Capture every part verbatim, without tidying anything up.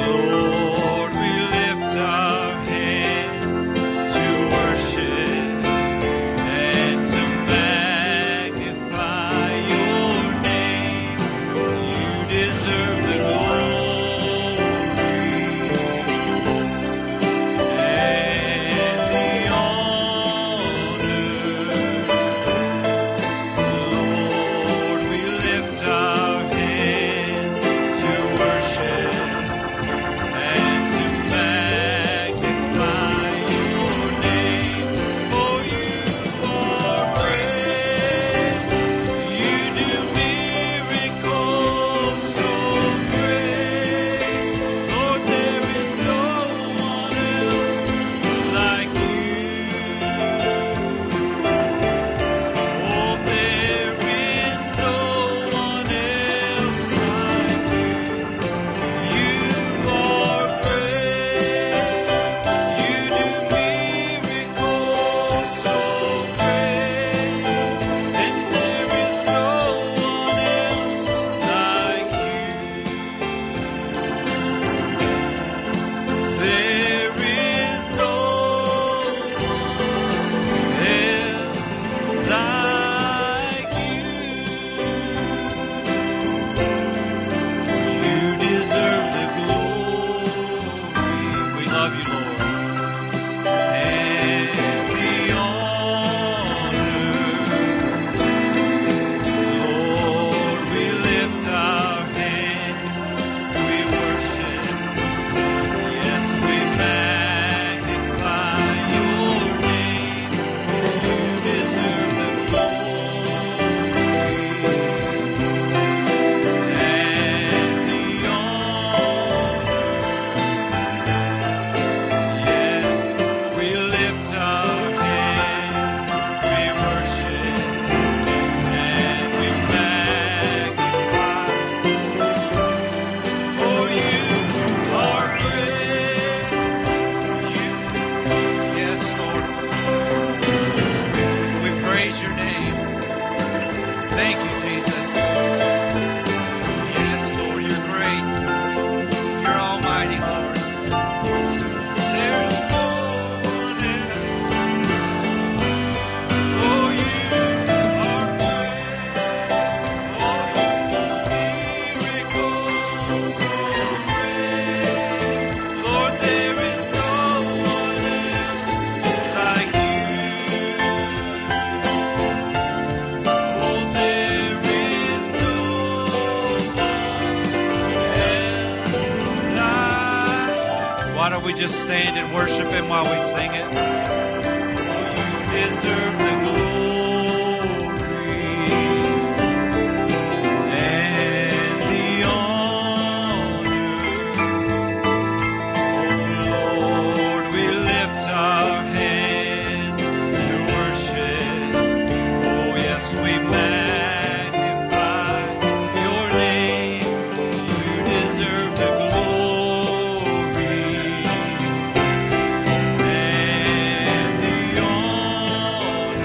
Lord, we lift our hands to worship and to magnify your name. You deserve the glory and the honor. Lord, we lift our hands to worship and to magnify your name. For you are great. You do miracles so great. Lord, there is no one else like you. Oh, there is no one else like you. You are great. You do miracles so great. And there is no one else like you. There is no one else like you. You deserve the glory. We love you, Lord. And the honor. Lord, we lift our hands. We worship. Yes, we magnify your name. You deserve the glory and the honor. Yes, we lift our hands, we worship, and we magnify. For you are great. You, yes, Lord. We praise your name. Thank you, Jesus. Yes, Lord, you're great. You're almighty, Lord. There's no one else. Oh, you are great. Oh, you do miracles so great. Lord, there is no one else like you. Oh, there is no one else like. Why don't we just stand and worship him while we sing it? Oh, you deserve the glory and the honor. Oh, Lord, we lift our hands to worship. Oh, yes, we magnify your name. You deserve the glory and the honor.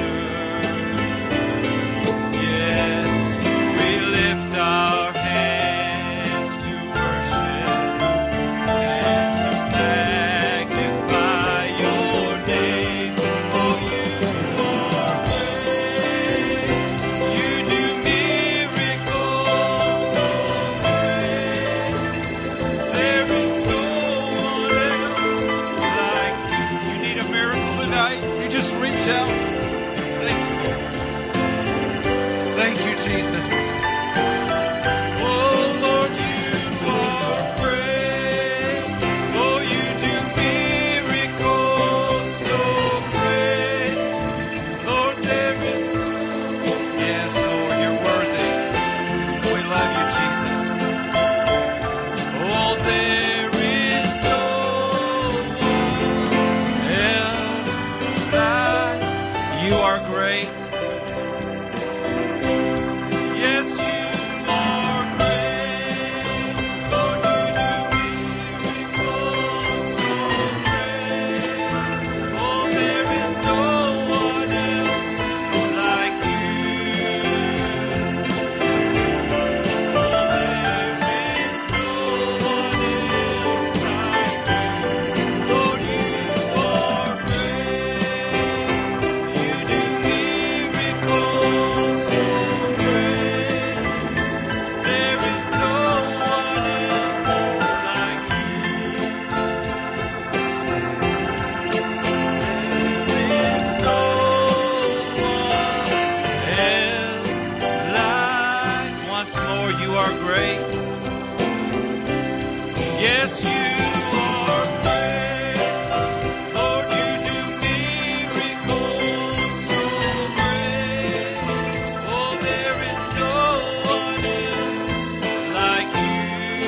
Yes, you are great. Lord, you do miracles so great. Oh, there is no one else like you.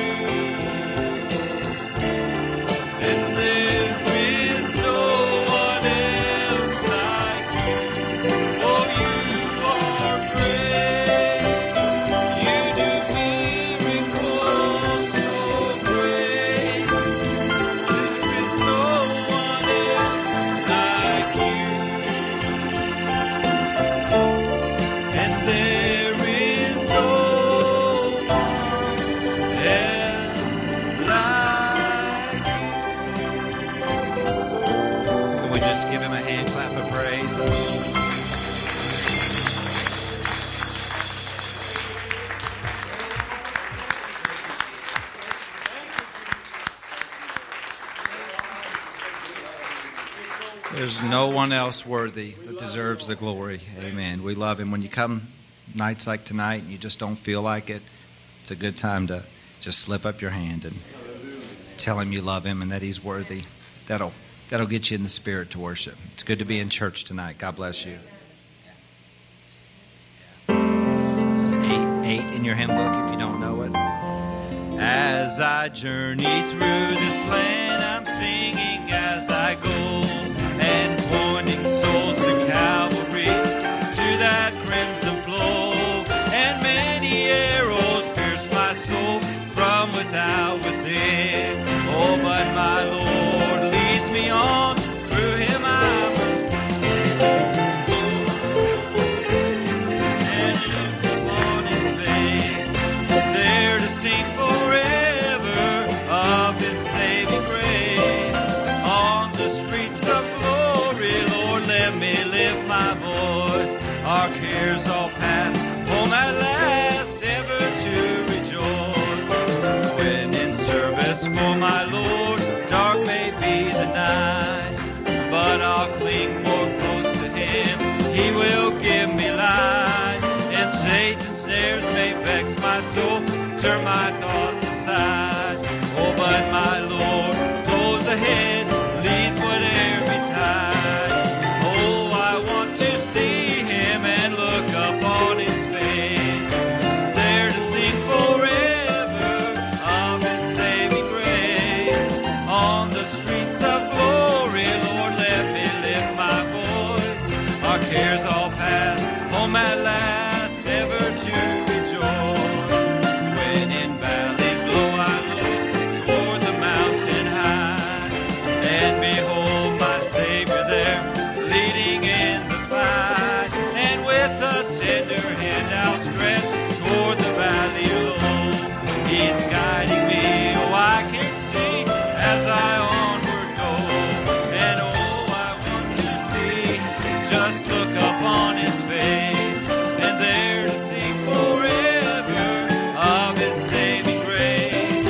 And there is no one else like you. Oh, you are great. You do miracles so great. There is no one else like you. And there is no one else like you. Can we just give him a hand clap of praise? There's no one else worthy that deserves the glory. Amen. We love him. When you come nights like tonight and you just don't feel like it, it's a good time to just slip up your hand and tell him you love him and that he's worthy. That'll that'll get you in the spirit to worship. It's good to be in church tonight. God bless you. This is eight, eight in your hymn book if you don't know it. As I journey through this land, I'm singing as I go, and pointing souls to Calvary, to that crimson flow. And many arrows pierce my soul from without within. Oh, but my Lord leads me on, through him I must and look upon his face, there to sing forever of his saving grace. On the streets of glory, Lord, let me lift my voice. Our cares all past, home at last, ever to rejoice. When in service for my Lord, dark may be the night, but I'll cling more close to him, he will give me light. And Satan's snares may vex my soul, turn my thoughts aside. Oh, but my Lord goes ahead, leads whatever betide. Oh, I want to see him and look up on his face, there to sing forever of his saving grace. On the streets of glory, Lord, let me lift my voice. Our cares all past, home at last, ever to rejoice. When in valleys low I look toward the mountain high, and behold my Savior there, leading in the fight. And with a tender hand outstretched toward the valley low, he's guiding me, oh, I can see as I onward go. And oh, I want to see, just look up on his face, and there to sing forever of his saving grace.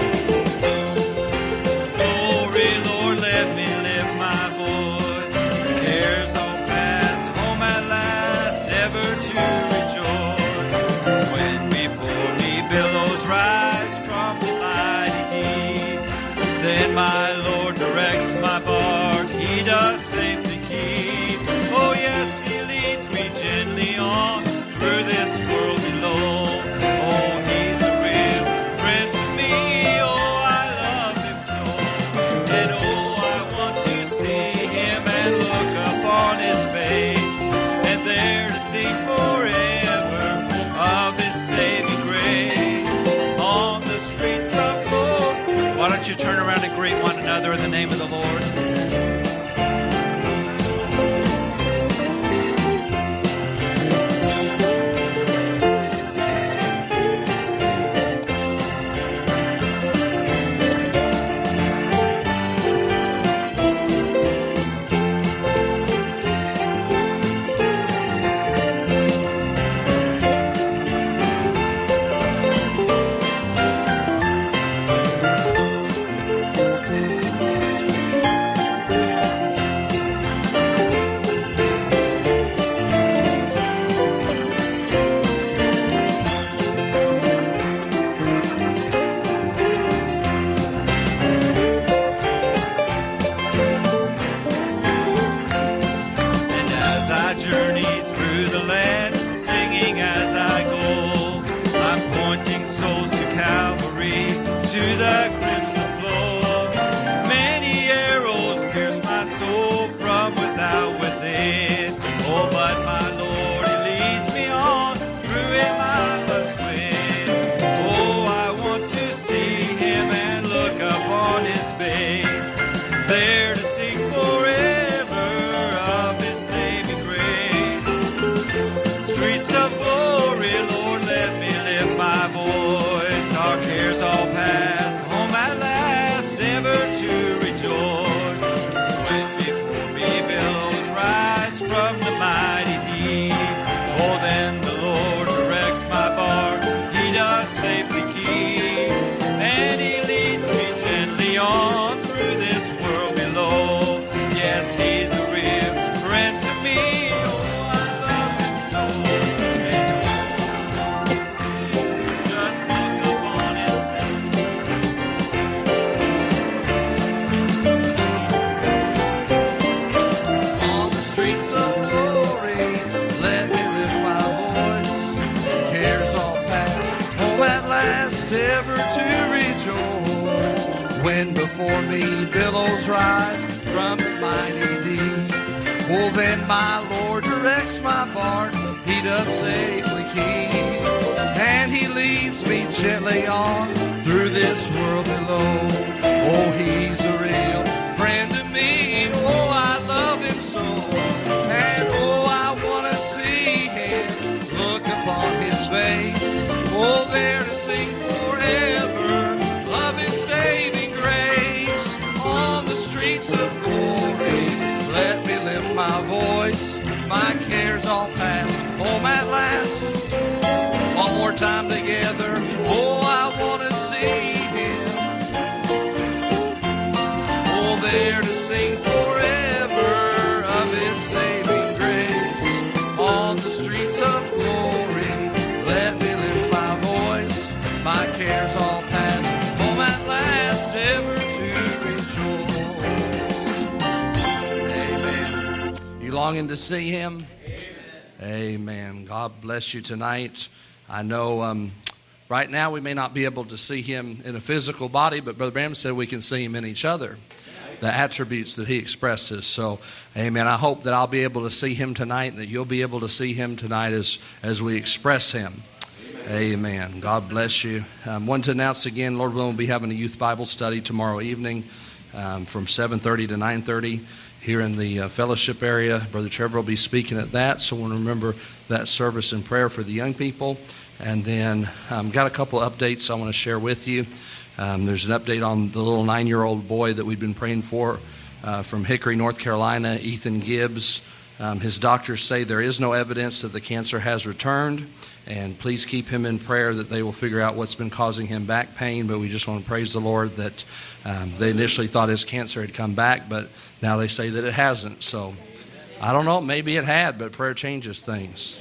Glory, Lord, let me lift my voice. Cares all past, home at last, ever to rejoice. When before me billows rise from the mighty deep, then my Lord directs my bark, he does safely keep. Oh yes, he leads me gently on through this world below. Oh, he's a real friend to me, oh, I love him so. And oh, I want to see him and look up on his face, and there to sing forever of his saving grace. On the streets of glory, why don't you turn around and greet one another in the name of the Lord? When before me billows rise from the mighty deep, oh, then my Lord directs my bark, he doth safely keep. And he leads me gently on through this world below. Oh, he's a real friend to me. Oh, I love him so. And oh, I want to see him, look upon his face. Oh, there to sing forever of his saving grace. On the streets of glory, let me lift my voice. My cares all past, home at last. One more time together. Oh, I want to see him. Oh, there to sing forever of his saving grace. On the streets of glory, let me lift my voice. My cares all past, home at last, ever to rejoice. Amen. You longing to see him? Amen. God bless you tonight. I know um, right now we may not be able to see him in a physical body, but Brother Branham said we can see him in each other, the attributes that he expresses. So, amen. I hope that I'll be able to see him tonight and that you'll be able to see him tonight as, as we express him. Amen. Amen. God bless you. Um, wanted to announce again, Lord willing, we'll be having a youth Bible study tomorrow evening um, from seven thirty to nine thirty. Here in the uh, fellowship area. Brother Trevor will be speaking at that, so we'll remember that service in prayer for the young people. And then um, got a couple updates I want to share with you. Um, there's an update on the little nine-year-old boy that we've been praying for uh, from Hickory, North Carolina, Ethan Gibbs. Um, his doctors say there is no evidence that the cancer has returned, and please keep him in prayer that they will figure out what's been causing him back pain. But we just want to praise the Lord that um, they initially thought his cancer had come back, but now they say that it hasn't. So I don't know, maybe it had, but prayer changes things.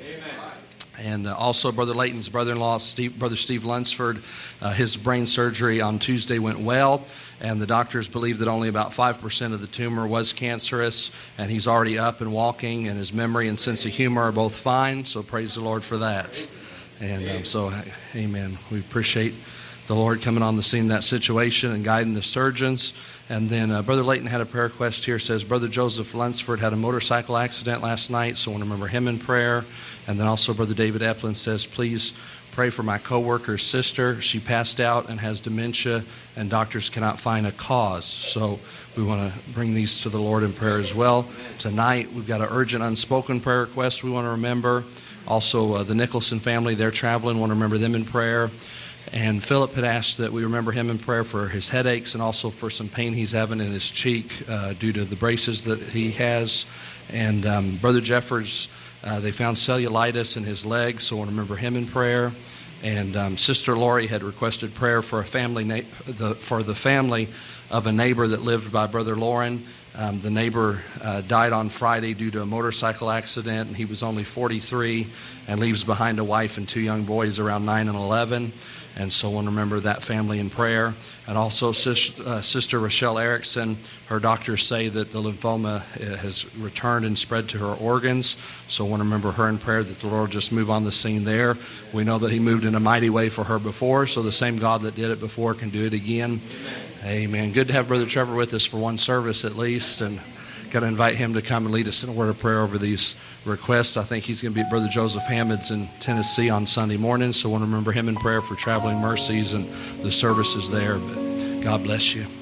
And uh, also Brother Layton's brother-in-law, Steve, Brother Steve Lunsford, uh, his brain surgery on Tuesday went well, and the doctors believe that only about five percent of the tumor was cancerous, and he's already up and walking, and his memory and sense of humor are both fine, so praise the Lord for that. And um, so, amen. We appreciate the Lord coming on the scene in that situation and guiding the surgeons. And then uh, Brother Layton had a prayer request here. Says, Brother Joseph Lunsford had a motorcycle accident last night, so I want to remember him in prayer. And then also Brother David Eplin says, please pray for my co-worker's sister. She passed out and has dementia, and doctors cannot find a cause. So we want to bring these to the Lord in prayer as well. Tonight, we've got an urgent unspoken prayer request we want to remember. Also, uh, the Nicholson family, they're traveling. Want to remember them in prayer. And Philip had asked that we remember him in prayer for his headaches and also for some pain he's having in his cheek uh, due to the braces that he has. And um, Brother Jeffers, uh, they found cellulitis in his legs, so I want to remember him in prayer. And um, Sister Lori had requested prayer for a family na- the, for the family of a neighbor that lived by Brother Lauren. Um, the neighbor uh, died on Friday due to a motorcycle accident, and he was only forty-three and leaves behind a wife and two young boys around nine and eleven. And so I want to remember that family in prayer. And also sis, uh, Sister Rochelle Erickson, her doctors say that the lymphoma has returned and spread to her organs. So I want to remember her in prayer that the Lord just move on the scene there. We know that he moved in a mighty way for her before, so the same God that did it before can do it again. Amen. Amen. Good to have Brother Trevor with us for one service at least, and got to invite him to come and lead us in a word of prayer over these requests. I think he's going to be at Brother Joseph Hammond's in Tennessee on Sunday morning, so I want to remember him in prayer for traveling mercies and the services there. But God bless you.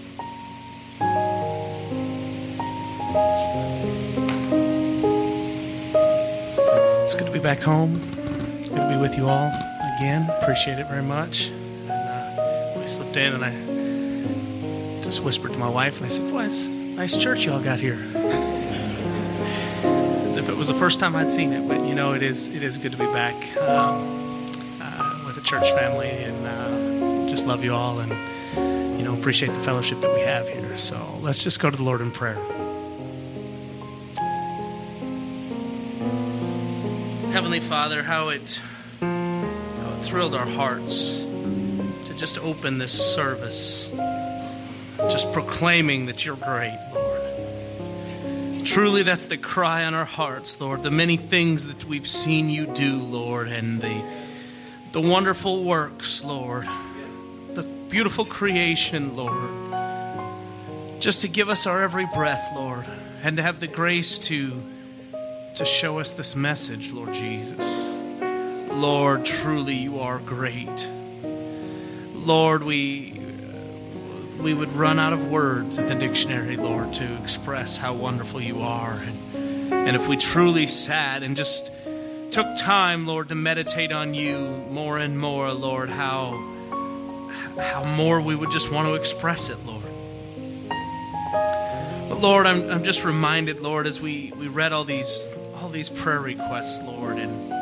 It's good to be back home. Good to be with you all again. Appreciate it very much. And uh, we slipped in, and I just whispered to my wife, and I said, "Boy, it's a nice church y'all got here." As if it was the first time I'd seen it, but you know, it is it is good to be back um, uh, with the church family, and uh, just love you all, and you know, appreciate the fellowship that we have here. So let's just go to the Lord in prayer. Heavenly Father, how it, how it thrilled our hearts to just open this service, just proclaiming that you're great, Lord. Truly, that's the cry on our hearts, Lord. The many things that we've seen you do, Lord, and the, the wonderful works, Lord. The beautiful creation, Lord. just to give us our every breath, Lord, and to have the grace to, to show us this message, Lord Jesus. Lord, truly you are great. Lord, we we would run out of words in the dictionary, Lord, to express how wonderful you are. And, and if we truly sat and just took time, Lord, to meditate on you more and more, Lord, how, how more we would just want to express it, Lord. But Lord, I'm, I'm just reminded, Lord, as we, we read all these, all these prayer requests, Lord, and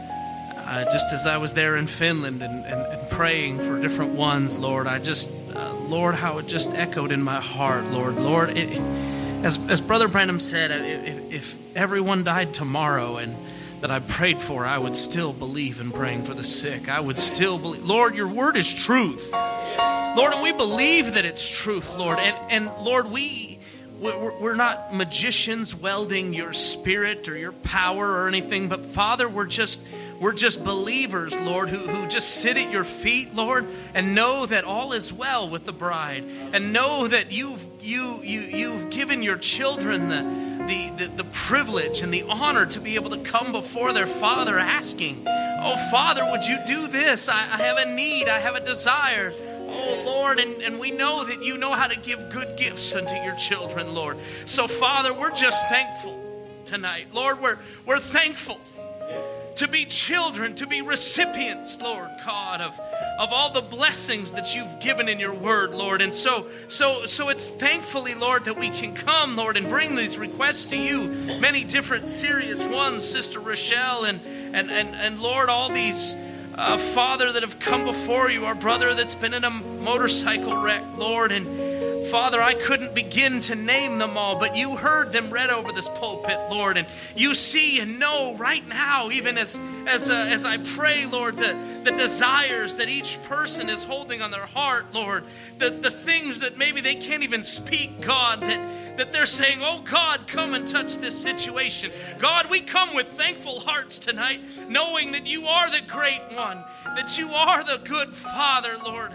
Uh, just as I was there in Finland and, and, and praying for different ones, Lord, I just, uh, Lord, how it just echoed in my heart, Lord. Lord, it, as, as Brother Branham said, if, if everyone died tomorrow and that I prayed for, I would still believe in praying for the sick. I would still believe. Lord, your word is truth. Lord, and we believe that it's truth, Lord. And, and Lord, we... We're not magicians welding your spirit or your power or anything, but Father, we're just we're just believers, Lord, who, who just sit at your feet, Lord, and know that all is well with the bride, and know that you've you you you've given your children the the the, the privilege and the honor to be able to come before their Father asking, "Oh Father, would you do this? I, I have a need, I have a desire." Oh, Lord, and, and we know that you know how to give good gifts unto your children, Lord. So, Father, we're just thankful tonight. Lord, we're, we're thankful to be children, to be recipients, Lord God, of, of all the blessings that you've given in your word, Lord. And so, so, so it's thankfully, Lord, that we can come, Lord, and bring these requests to you. Many different serious ones, Sister Rochelle, and, and, and, and Lord, all these... Uh, Father, that have come before you, our brother that's been in a motorcycle wreck, Lord, and Father, I couldn't begin to name them all, but you heard them read over this pulpit, Lord, and you see and know right now, even as as uh, as I pray, Lord, the, the desires that each person is holding on their heart, Lord, the, the things that maybe they can't even speak, God, that that they're saying, oh God, come and touch this situation. God, we come with thankful hearts tonight, knowing that you are the great one, that you are the good Father, Lord.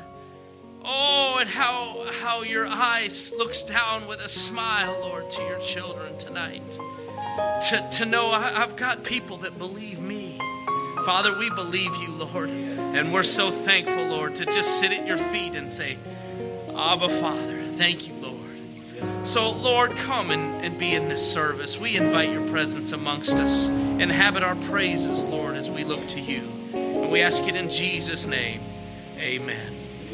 Oh, and how how your eyes looks down with a smile, Lord, to your children tonight. To, to know I, I've got people that believe me. Father, we believe you, Lord. And we're so thankful, Lord, to just sit at your feet and say, Abba, Father, thank you, Lord. So, Lord, come and, and be in this service. We invite your presence amongst us. Inhabit our praises, Lord, as we look to you. And we ask it in Jesus' name. Amen.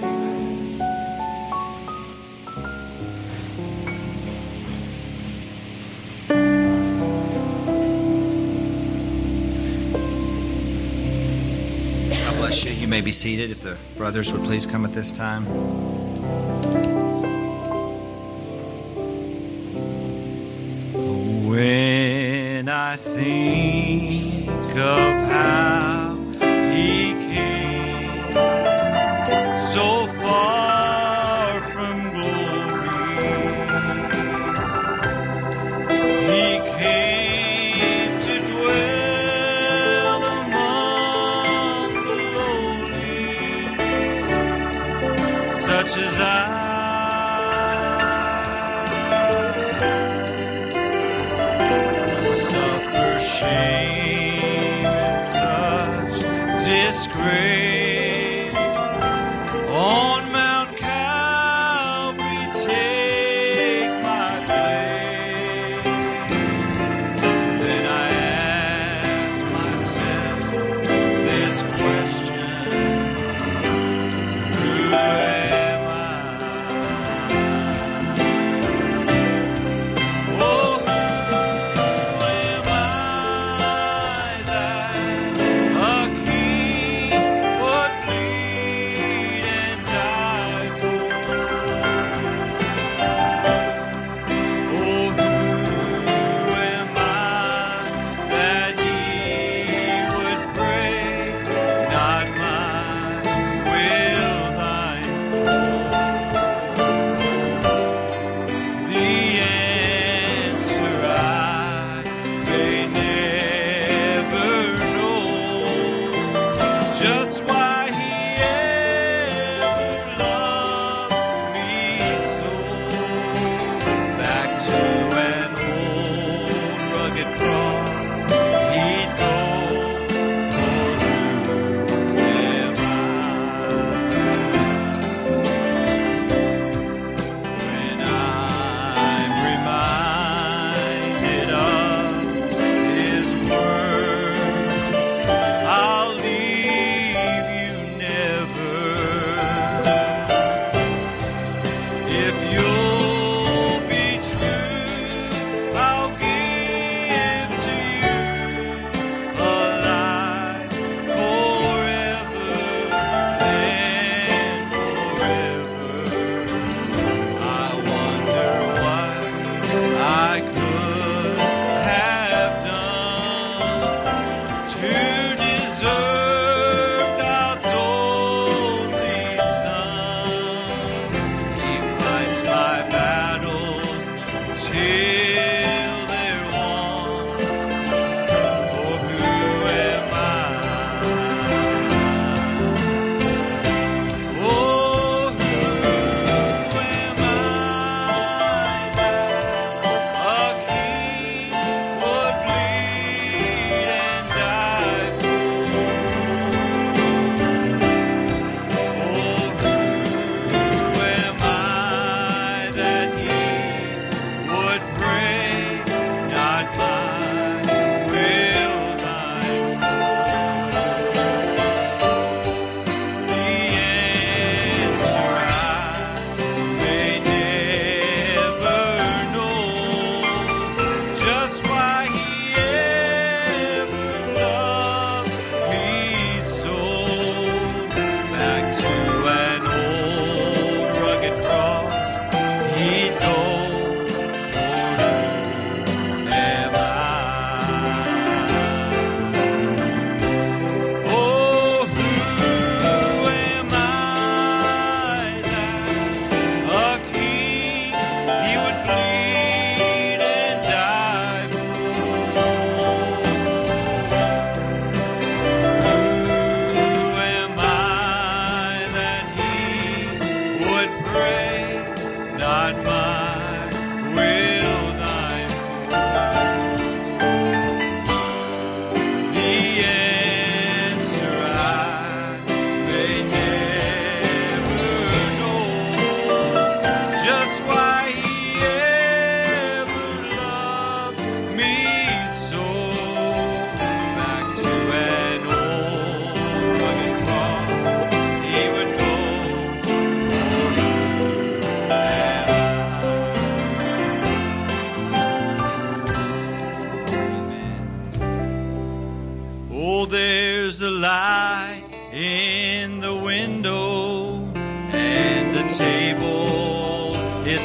God bless you. You may be seated if the brothers would please come at this time. When I think of how he came so far from glory, he came to dwell among the lowly, such as I. Shame and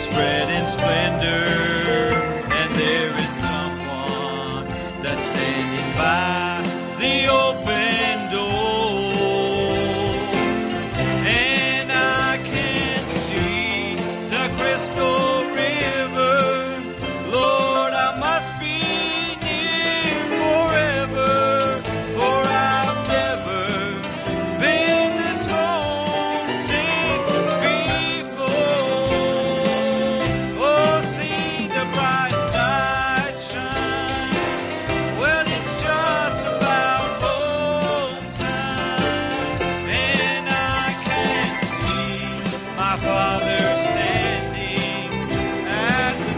spread in splendor, and there is someone that's standing by the open door, and I can see the crystal river. Lord, I must be near forever, for I've never been this homesick before. Oh, see the bright light shine. Well, it's just about home time, and I can see my Father standing at the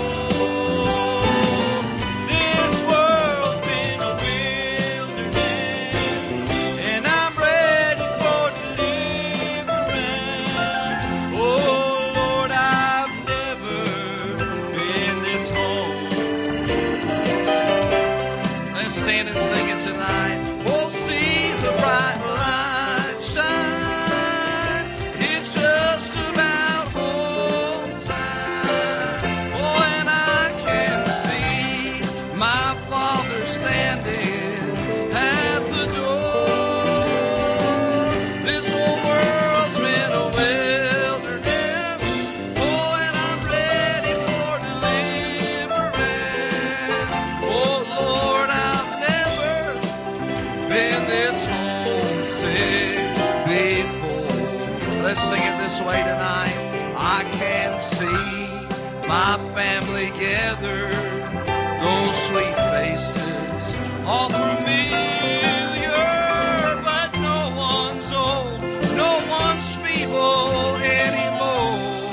door. This world's been a wilderness, and I'm ready for deliverance. Oh, Lord, I've never been this home. Let's stand and sing it tonight. Oh, see the bright light shine. It's just about home time. Oh, and I can see my Father standing at the door. This whole world's been a wilderness. Oh, and I'm ready for deliverance. Oh, Lord, I've never been this homesick before. Let's sing it this way tonight. I can see my family gathered, those sweet faces, all familiar, but no one's old, no one's feeble anymore.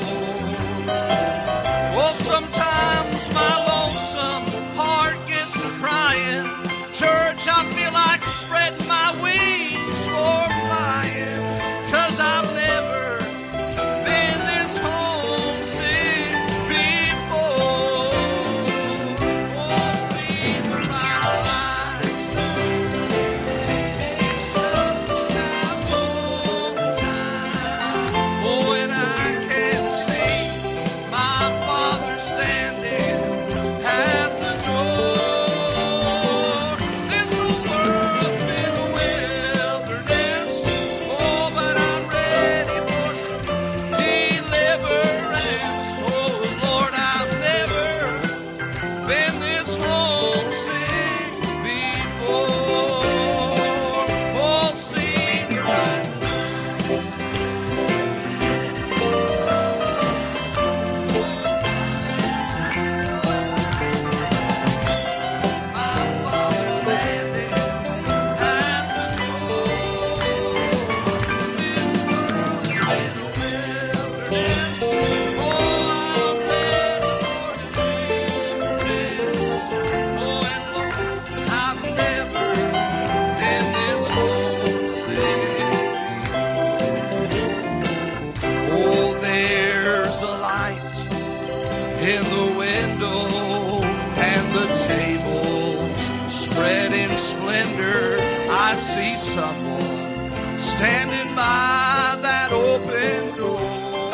Well, sometimes my lonesome heart gets to crying. Church, I feel like spreading my wings for flying, 'cause I've never been this homesick before. Oh, see the bright light. Oh, and I can see my Father standing at the door. This whole world's been a wilderness. Oh, but I'm ready for some deliverance. Oh, Lord, I've never been this homesick before. Oh, see the bright my Father standing at the door. This world is in a wilderness. Oh, I'm ready for deliverance. Oh, and Lord, I've never been this homesick. Oh, there's a light in the window, and the tables spread in splendor. I see someone standing by that open door.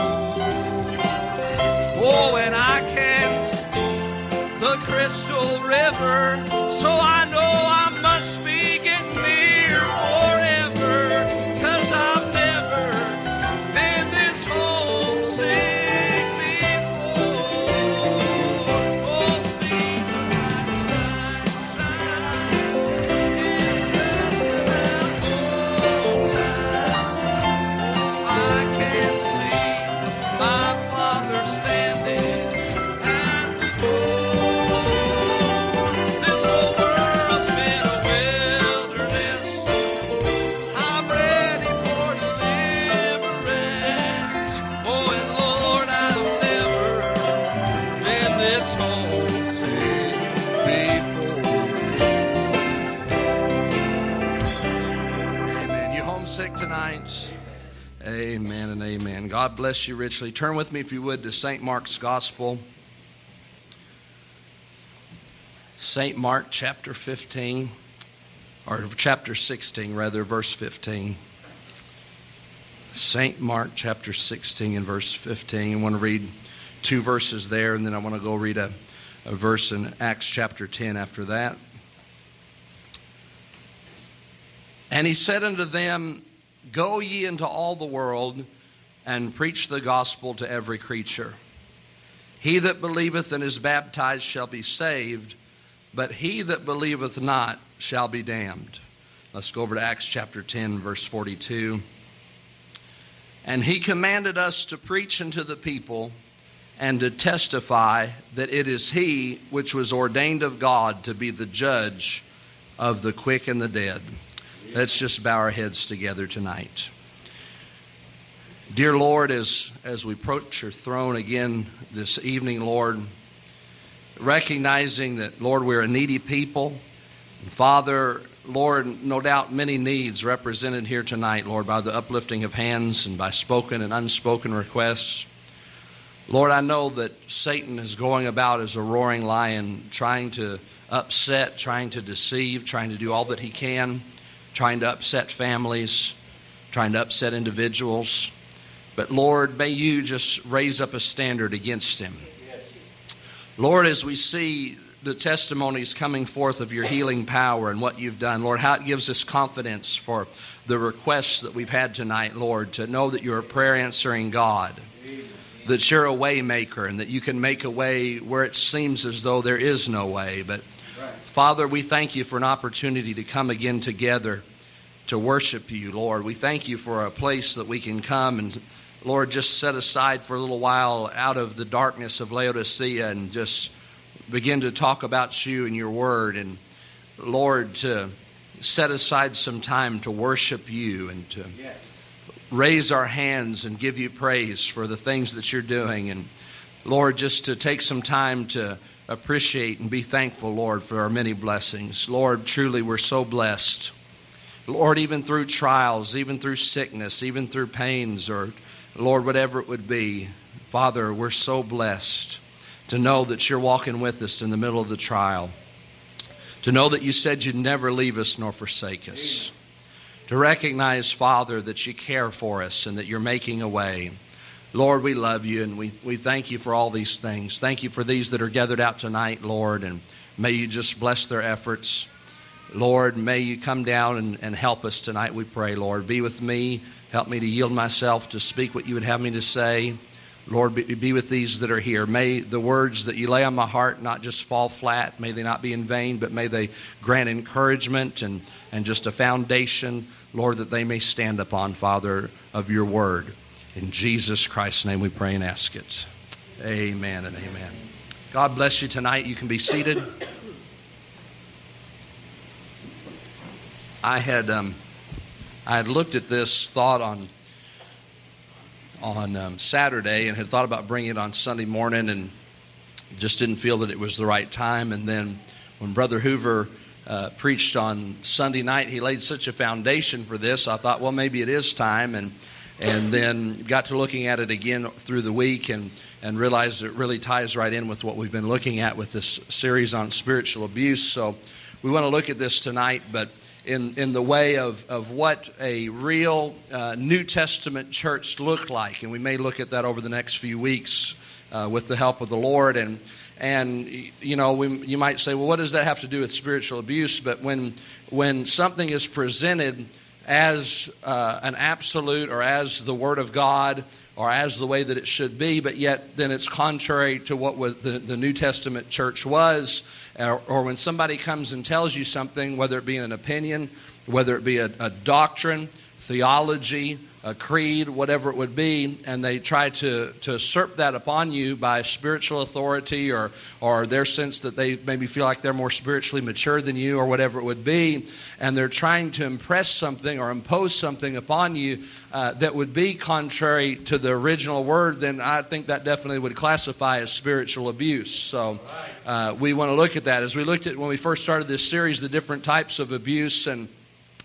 Oh, and I can see the crystal river, so I know I must be getting near forever, 'cause I've never been this homesick before. Oh, see the bright light shine. It's just about home time. I can see my Father standing at the door. This whole world's been a wilderness. I'm ready for deliverance. Oh, and Lord, I've never been this homesick before. Amen. You homesick tonight? Amen and amen. God bless you richly. Turn with me, if you would, to Saint Mark's Gospel. Saint Mark chapter fifteen, or chapter sixteen, rather, verse fifteen. Saint Mark chapter sixteen and verse fifteen. I want to read two verses there, and then I want to go read a, a verse in Acts chapter ten after that. And he said unto them, Go ye into all the world, and preach the gospel to every creature. He that believeth and is baptized shall be saved, but he that believeth not shall be damned. Let's go over to Acts chapter ten, verse forty-two. And he commanded us to preach unto the people and to testify that it is he which was ordained of God to be the judge of the quick and the dead. Let's just bow our heads together tonight. Dear Lord, as, as we approach your throne again this evening, Lord, recognizing that, Lord, we're a needy people. And Father, Lord, no doubt many needs represented here tonight, Lord, by the uplifting of hands and by spoken and unspoken requests. Lord, I know that Satan is going about as a roaring lion, trying to upset, trying to deceive, trying to do all that he can, trying to upset families, trying to upset individuals. But Lord, may you just raise up a standard against him. Lord, as we see the testimonies coming forth of your healing power and what you've done, Lord, how it gives us confidence for the requests that we've had tonight, Lord, to know that you're a prayer answering God, that you're a way maker, and that you can make a way where it seems as though there is no way. But Father, we thank you for an opportunity to come again together to worship you, Lord. We thank you for a place that we can come and, Lord, just set aside for a little while out of the darkness of Laodicea and just begin to talk about you and your word. And, Lord, to set aside some time to worship you and to raise our hands and give you praise for the things that you're doing. And, Lord, just to take some time to appreciate and be thankful, Lord, for our many blessings. Lord, truly we're so blessed. Lord, even through trials, even through sickness, even through pains, or, Lord, whatever it would be, Father, we're so blessed to know that you're walking with us in the middle of the trial, to know that you said you'd never leave us nor forsake us, to recognize, Father, that you care for us and that you're making a way. Lord, we love you, and we, we thank you for all these things. Thank you for these that are gathered out tonight, Lord, and may you just bless their efforts. Lord, may you come down and, and help us tonight, we pray, Lord. Be with me. Help me to yield myself to speak what you would have me to say. Lord, be, be with these that are here. May the words that you lay on my heart not just fall flat. May they not be in vain, but may they grant encouragement and, and just a foundation, Lord, that they may stand upon, Father, of your word. In Jesus Christ's name we pray and ask it. Amen and amen. God bless you tonight. You can be seated. I had um, I had looked at this thought on on um, Saturday and had thought about bringing it on Sunday morning and just didn't feel that it was the right time. And then when Brother Hoover uh, preached on Sunday night, he laid such a foundation for this. I thought, well, maybe it is time. And and then got to looking at it again through the week and, and realized it really ties right in with what we've been looking at with this series on spiritual abuse. So we want to look at this tonight, but in, in the way of, of what a real uh, New Testament church looked like. And we may look at that over the next few weeks uh, with the help of the Lord. And, and you know, we, you might say, well, what does that have to do with spiritual abuse? But when when something is presented as uh, an absolute or as the Word of God or as the way that it should be, but yet then it's contrary to what was the, the New Testament church was, or, or when somebody comes and tells you something, whether it be an opinion, whether it be a, a doctrine, theology, a creed, whatever it would be, and they try to, to usurp that upon you by spiritual authority or or their sense that they maybe feel like they're more spiritually mature than you or whatever it would be, and they're trying to impress something or impose something upon you uh, that would be contrary to the original word, then I think that definitely would classify as spiritual abuse. So uh, we want to look at that. As we looked at when we first started this series, the different types of abuse, and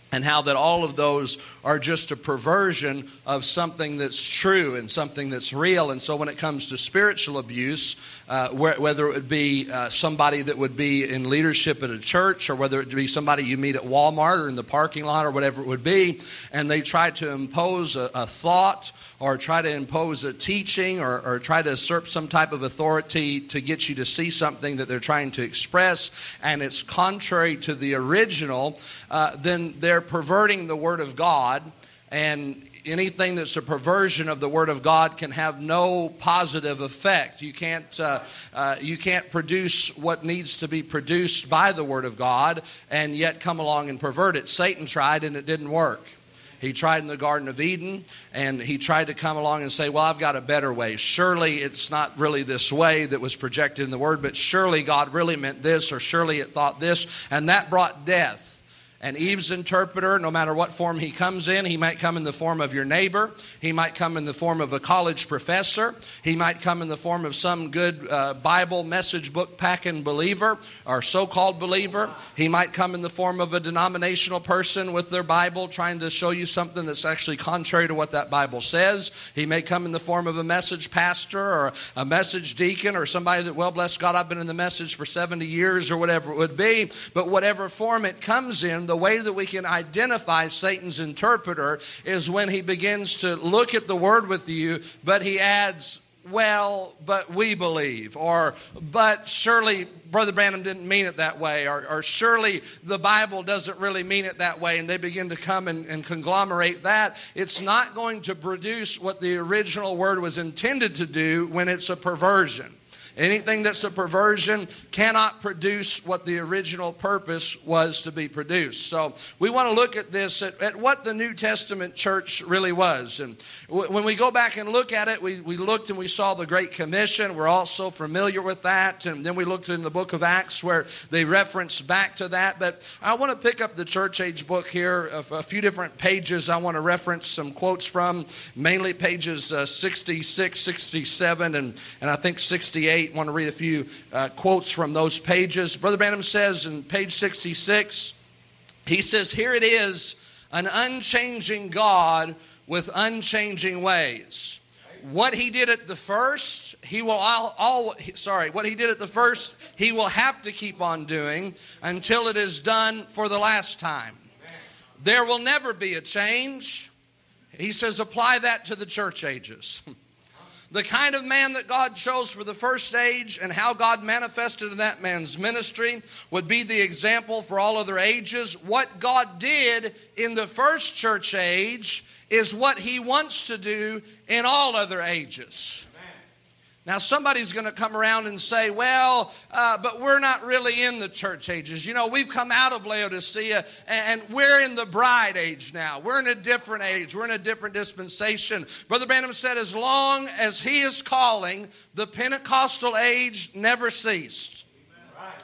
and how that all of those are just a perversion of something that's true and something that's real. And so when it comes to spiritual abuse, uh, whether it would be uh, somebody that would be in leadership at a church, or whether it would be somebody you meet at Walmart or in the parking lot or whatever it would be, and they try to impose a, a thought or try to impose a teaching or, or try to usurp some type of authority to get you to see something that they're trying to express, and it's contrary to the original, uh, then they're perverting the Word of God. And anything that's a perversion of the Word of God can have no positive effect. You can't uh, uh, you can't produce what needs to be produced by the Word of God and yet come along and pervert it. Satan tried and it didn't work. He tried in the Garden of Eden, and he tried to come along and say, well, I've got a better way. Surely it's not really this way that was projected in the Word, but surely God really meant this, or surely it thought this, and that brought death. And Eve's interpreter, no matter what form he comes in, he might come in the form of your neighbor. He might come in the form of a college professor. He might come in the form of some good uh, Bible message book packing believer or so-called believer. He might come in the form of a denominational person with their Bible trying to show you something that's actually contrary to what that Bible says. He may come in the form of a message pastor or a message deacon or somebody that, well, bless God, I've been in the message for seventy years or whatever it would be. But whatever form it comes in, the way that we can identify Satan's interpreter is when he begins to look at the Word with you, but he adds, well, but we believe, or but surely Brother Branham didn't mean it that way, or, or surely the Bible doesn't really mean it that way, and they begin to come and, and conglomerate that. It's not going to produce what the original Word was intended to do when it's a perversion. Anything that's a perversion cannot produce what the original purpose was to be produced. So we want to look at this, at, at what the New Testament church really was. And w- when we go back and look at it, we, we looked and we saw the Great Commission. We're also familiar with that. And then we looked in the book of Acts where they reference back to that. But I want to pick up the church age book here, a, a few different pages I want to reference some quotes from, mainly pages uh, sixty-six, sixty-seven, and, and I think sixty-eight. I want to read a few uh, quotes from those pages. Brother Branham says in page sixty-six, he says, here it is, an unchanging God with unchanging ways. What he did at the first, he will all, all sorry, what he did at the first, he will have to keep on doing until it is done for the last time. There will never be a change. He says, apply that to the church ages. The kind of man that God chose for the first age and how God manifested in that man's ministry would be the example for all other ages. What God did in the first church age is what he wants to do in all other ages. Now, somebody's going to come around and say, well, uh, but we're not really in the church ages. You know, we've come out of Laodicea and we're in the bride age now. We're in a different age. We're in a different dispensation. Brother Branham said, as long as he is calling, the Pentecostal age never ceased. Right.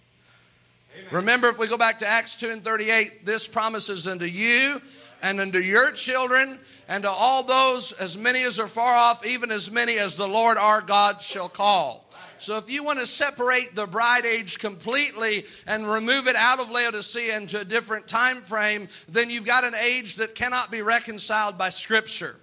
Remember, if we go back to Acts two and thirty-eight, this promises unto you and unto your children, and to all those, as many as are far off, even as many as the Lord our God shall call. So if you want to separate the bride age completely and remove it out of Laodicea into a different time frame, then you've got an age that cannot be reconciled by Scripture.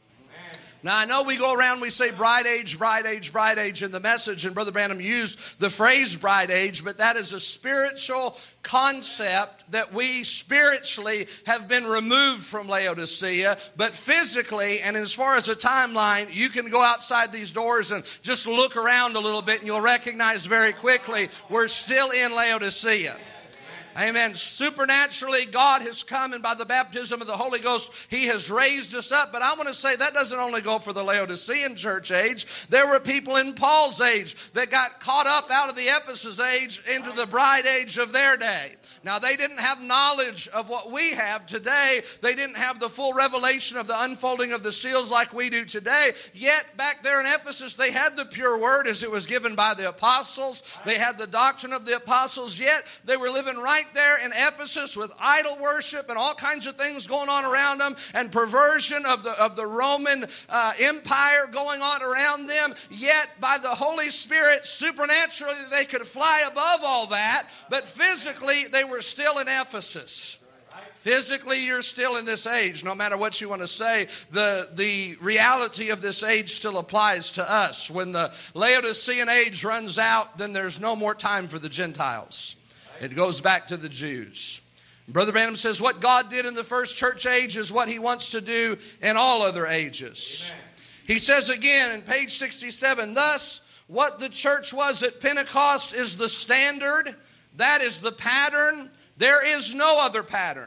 Now, I know we go around, we say bride age, bride age, bride age in the message, and Brother Branham used the phrase bride age, but that is a spiritual concept that we spiritually have been removed from Laodicea, but physically, and as far as a timeline, you can go outside these doors and just look around a little bit, and you'll recognize very quickly we're still in Laodicea. Amen. Supernaturally, God has come, and by the baptism of the Holy Ghost, He has raised us up. But I want to say that doesn't only go for the Laodicean church age. There were people in Paul's age that got caught up out of the Ephesus age into the bride age of their day. Now, they didn't have knowledge of what we have today. They didn't have the full revelation of the unfolding of the seals like we do today. Yet, back there in Ephesus, they had the pure word as it was given by the apostles. They had the doctrine of the apostles. Yet, they were living right there in Ephesus with idol worship and all kinds of things going on around them, and perversion of the, of the Roman uh, Empire going on around them. Yet, by the Holy Spirit, supernaturally, they could fly above all that. But physically, they were still in Ephesus. Physically, you're still in this age. No matter what you want to say, the, the reality of this age still applies to us. When the Laodicean age runs out, then there's no more time for the Gentiles. It goes back to the Jews. Brother Branham says what God did in the first church age is what he wants to do in all other ages. Amen. He says again in page sixty-seven, thus what the church was at Pentecost is the standard. That is the pattern. There is no other pattern.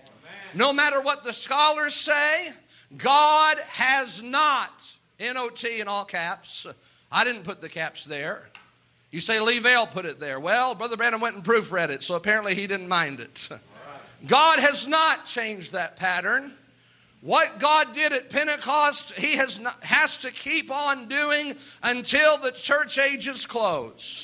No matter what the scholars say, God has not, N O T in all caps. I didn't put the caps there. You say Lee Vale put it there. Well, Brother Branham went and proofread it, so apparently he didn't mind it. God has not changed that pattern. What God did at Pentecost, he has, not, has to keep on doing until the church ages close.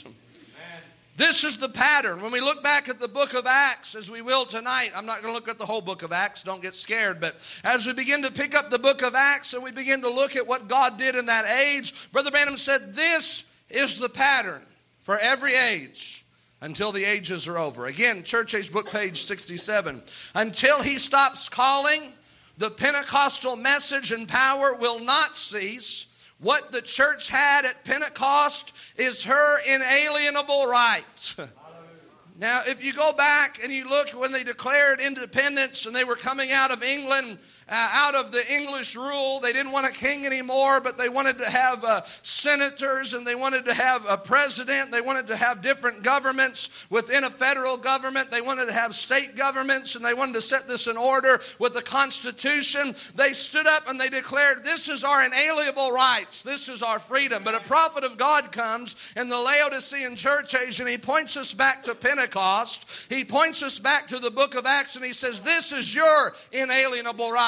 This is the pattern. When we look back at the book of Acts, as we will tonight, I'm not going to look at the whole book of Acts, don't get scared, but as we begin to pick up the book of Acts and we begin to look at what God did in that age, Brother Branham said this is the pattern for every age until the ages are over. Again, Church Age book, page sixty-seven. Until he stops calling, the Pentecostal message and power will not cease. What the church had at Pentecost is her inalienable right. Now, if you go back and you look when they declared independence and they were coming out of England, uh, out of the English rule, they didn't want a king anymore, but they wanted to have uh, senators and they wanted to have a president. They wanted to have different governments within a federal government. They wanted to have state governments and they wanted to set this in order with the Constitution. They stood up and they declared, this is our inalienable rights. This is our freedom. But a prophet of God comes in the Laodicean church age and he points us back to Pentecost. He points us back to the book of Acts and he says, this is your inalienable rights.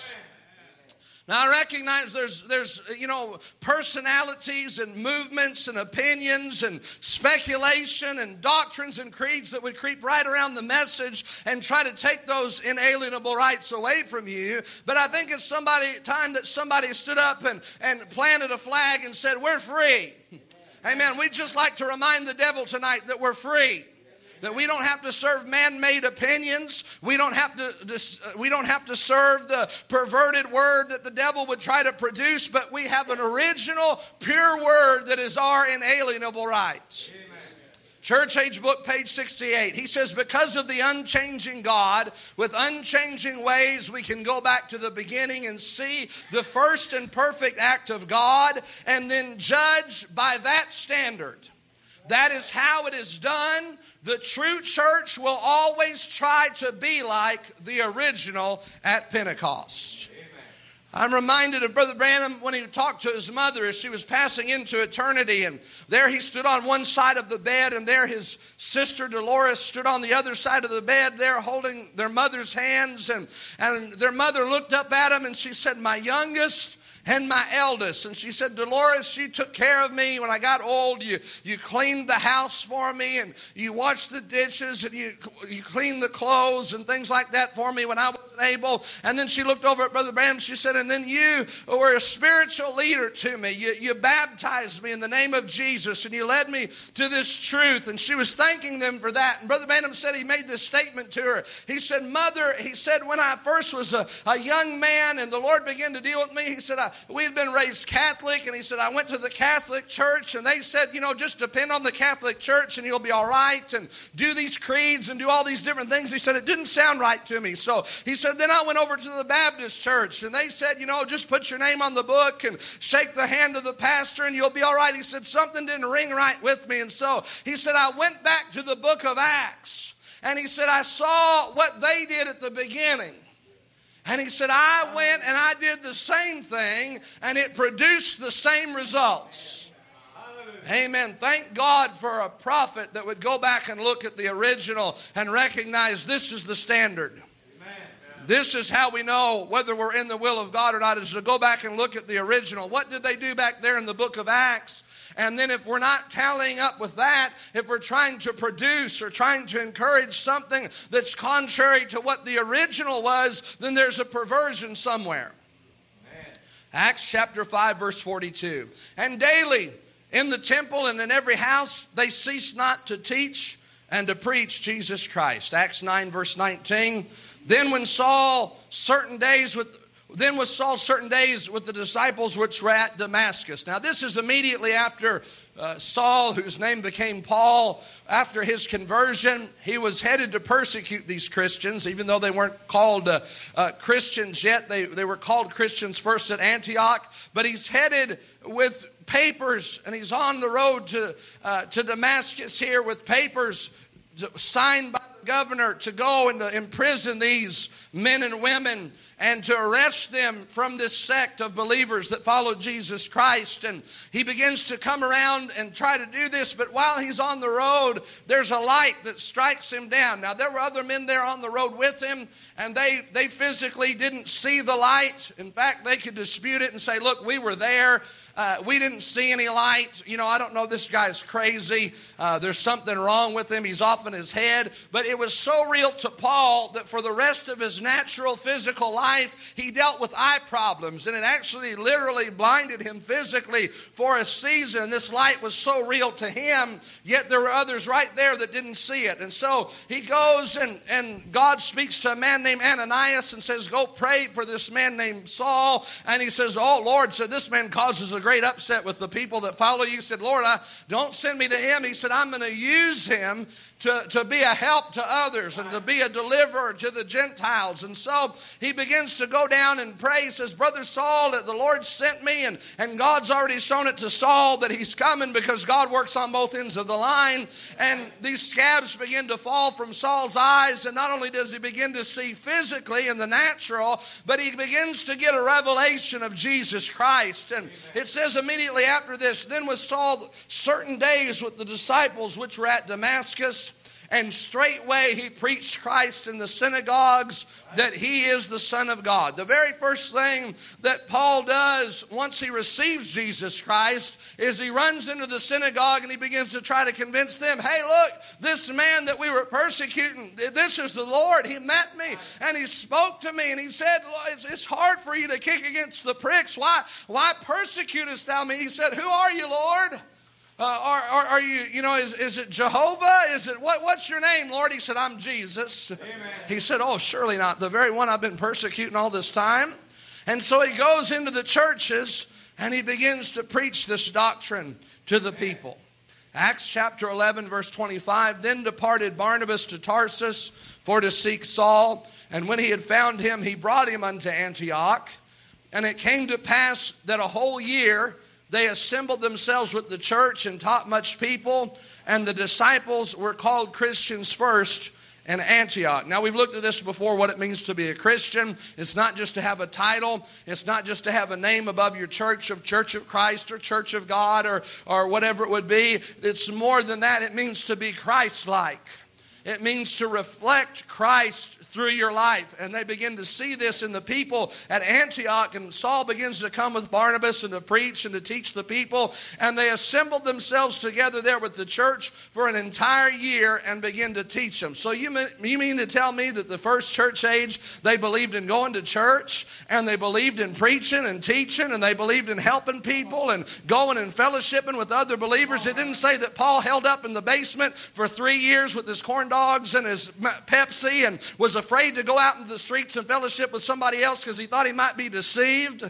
Now I recognize there's, there's, you know, personalities and movements and opinions and speculation and doctrines and creeds that would creep right around the message and try to take those inalienable rights away from you. But I think it's somebody time that somebody stood up and, and planted a flag and said, we're free. Amen. We'd just like to remind the devil tonight that we're free. That we don't have to serve man-made opinions. We don't have to, we don't have to serve the perverted word that the devil would try to produce, but we have an original, pure word that is our inalienable rights. Amen. Church Age book, page sixty-eight. He says, because of the unchanging God, with unchanging ways, we can go back to the beginning and see the first and perfect act of God, and then judge by that standard. That is how it is done. The true church will always try to be like the original at Pentecost. Amen. I'm reminded of Brother Branham when he talked to his mother as she was passing into eternity. And there he stood on one side of the bed, and there his sister Dolores stood on the other side of the bed there holding their mother's hands. And, and their mother looked up at him and she said, my youngest and my eldest. And she said, Dolores, you took care of me when I got old. You you cleaned the house for me, and you washed the dishes, and you you cleaned the clothes and things like that for me when I wasn't able. And then she looked over at Brother Branham. She said, and then you were a spiritual leader to me. You, you baptized me in the name of Jesus, and you led me to this truth. And she was thanking them for that. And Brother Branham said he made this statement to her. He said, Mother, he said, when I first was a, a young man and the Lord began to deal with me, he said, I we had been raised Catholic, and he said, I went to the Catholic church, and they said, you know, just depend on the Catholic church, and you'll be all right, and do these creeds, and do all these different things. He said, it didn't sound right to me. So he said, then I went over to the Baptist church, and they said, you know, just put your name on the book, and shake the hand of the pastor, and you'll be all right. He said, something didn't ring right with me, and so he said, I went back to the book of Acts, and he said, I saw what they did at the beginning. And he said, I went and I did the same thing, and it produced the same results. Amen. Thank God for a prophet that would go back and look at the original and recognize this is the standard. Amen. This is how we know whether we're in the will of God or not, is to go back and look at the original. What did they do back there in the book of Acts? And then if we're not tallying up with that, if we're trying to produce or trying to encourage something that's contrary to what the original was, then there's a perversion somewhere. Amen. Acts chapter five, verse forty-two. And daily in the temple and in every house they ceased not to teach and to preach Jesus Christ. Acts nine, verse nineteen. Then when Saul certain days with then was Saul certain days with the disciples which were at Damascus. Now this is immediately after uh, Saul, whose name became Paul, after his conversion. He was headed to persecute these Christians, even though they weren't called uh, uh, Christians yet. They, they were called Christians first at Antioch. But he's headed with papers, and he's on the road to, uh, to Damascus here with papers signed by the governor to go and to imprison these men and women and to arrest them from this sect of believers that followed Jesus Christ. And he begins to come around and try to do this, but while he's on the road, there's a light that strikes him down. Now, there were other men there on the road with him, and they, they physically didn't see the light. In fact, they could dispute it and say, look, we were there. Uh, we didn't see any light. You know, I don't know, this guy's crazy. Uh, there's something wrong with him. He's off in his head. But it was so real to Paul that for the rest of his natural physical life, he dealt with eye problems. And it actually literally blinded him physically for a season. This light was so real to him, yet there were others right there that didn't see it. And so he goes and, and God speaks to a man named Ananias and says, go pray for this man named Saul. And he says, oh, Lord, so this man causes a great upset with the people that follow you. He said, Lord, I, don't send me to him. He said, I'm going to use him to, to be a help to others and to be a deliverer to the Gentiles. And so he begins to go down and pray. He says, Brother Saul, that the Lord sent me, and, and God's already shown it to Saul that he's coming, because God works on both ends of the line. And these scabs begin to fall from Saul's eyes, and not only does he begin to see physically in the natural, but he begins to get a revelation of Jesus Christ. And it says immediately after this, then was Saul certain days with the disciples which were at Damascus, and straightway he preached Christ in the synagogues, that he is the Son of God. The very first thing that Paul does once he receives Jesus Christ is he runs into the synagogue and he begins to try to convince them, hey, look, this man that we were persecuting, this is the Lord. He met me and he spoke to me and he said, it's, it's hard for you to kick against the pricks. Why, why persecutest thou me? He said, who are you, Lord? Uh, are, are, are you, you know, is, is it Jehovah? Is it, what, what's your name, Lord? He said, I'm Jesus. Amen. He said, oh, surely not. The very one I've been persecuting all this time. And so he goes into the churches and he begins to preach this doctrine to the people. Acts chapter eleven, verse twenty-five, then departed Barnabas to Tarsus for to seek Saul. And when he had found him, he brought him unto Antioch. And it came to pass that a whole year they assembled themselves with the church and taught much people, and the disciples were called Christians first in Antioch. Now, we've looked at this before, what it means to be a Christian. It's not just to have a title. It's not just to have a name above your church of Church of Christ or Church of God or, or whatever it would be. It's more than that. It means to be Christ-like. It means to reflect Christ through your life. And they begin to see this in the people at Antioch. And Saul begins to come with Barnabas and to preach and to teach the people. And they assembled themselves together there with the church for an entire year and begin to teach them. So you mean, you mean to tell me that the first church age, they believed in going to church, and they believed in preaching and teaching, and they believed in helping people and going and fellowshipping with other believers? It didn't say that Paul held up in the basement for three years with his corn dogs and his Pepsi and was afraid to go out into the streets and fellowship with somebody else because he thought he might be deceived.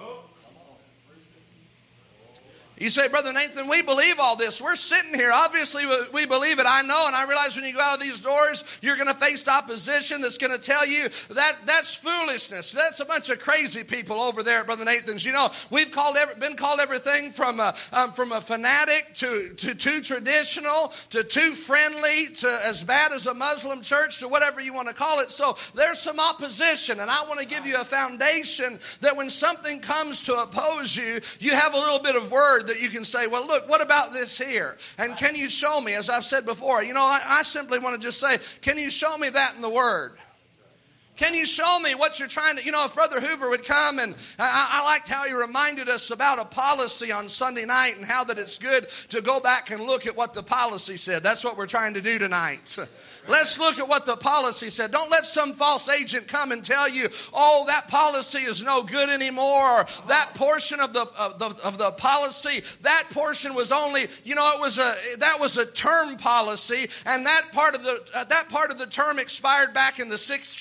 You say, Brother Nathan, we believe all this. We're sitting here. Obviously, we believe it. I know, and I realize when you go out of these doors, you're going to face opposition that's going to tell you that that's foolishness. That's a bunch of crazy people over there at Brother Nathan's. You know, we've called every, been called everything from a, um, from a fanatic to, to too traditional to too friendly to as bad as a Muslim church to whatever you want to call it. So there's some opposition, and I want to give you a foundation that when something comes to oppose you, you have a little bit of word that you can say, well, look, what about this here? And can you show me, as I've said before, you know, I, I simply want to just say, can you show me that in the Word? Can you show me what you're trying to, you know, if Brother Hoover would come, and I, I liked how he reminded us about a policy on Sunday night and how that it's good to go back and look at what the policy said. That's what we're trying to do tonight. Let's look at what the policy said. Don't let some false agent come and tell you, oh, that policy is no good anymore, or that portion of the, of the, of the policy, that portion was only, you know, it was a, that was a term policy, and that part of the, uh, that part of the term expired back in the sixth church age.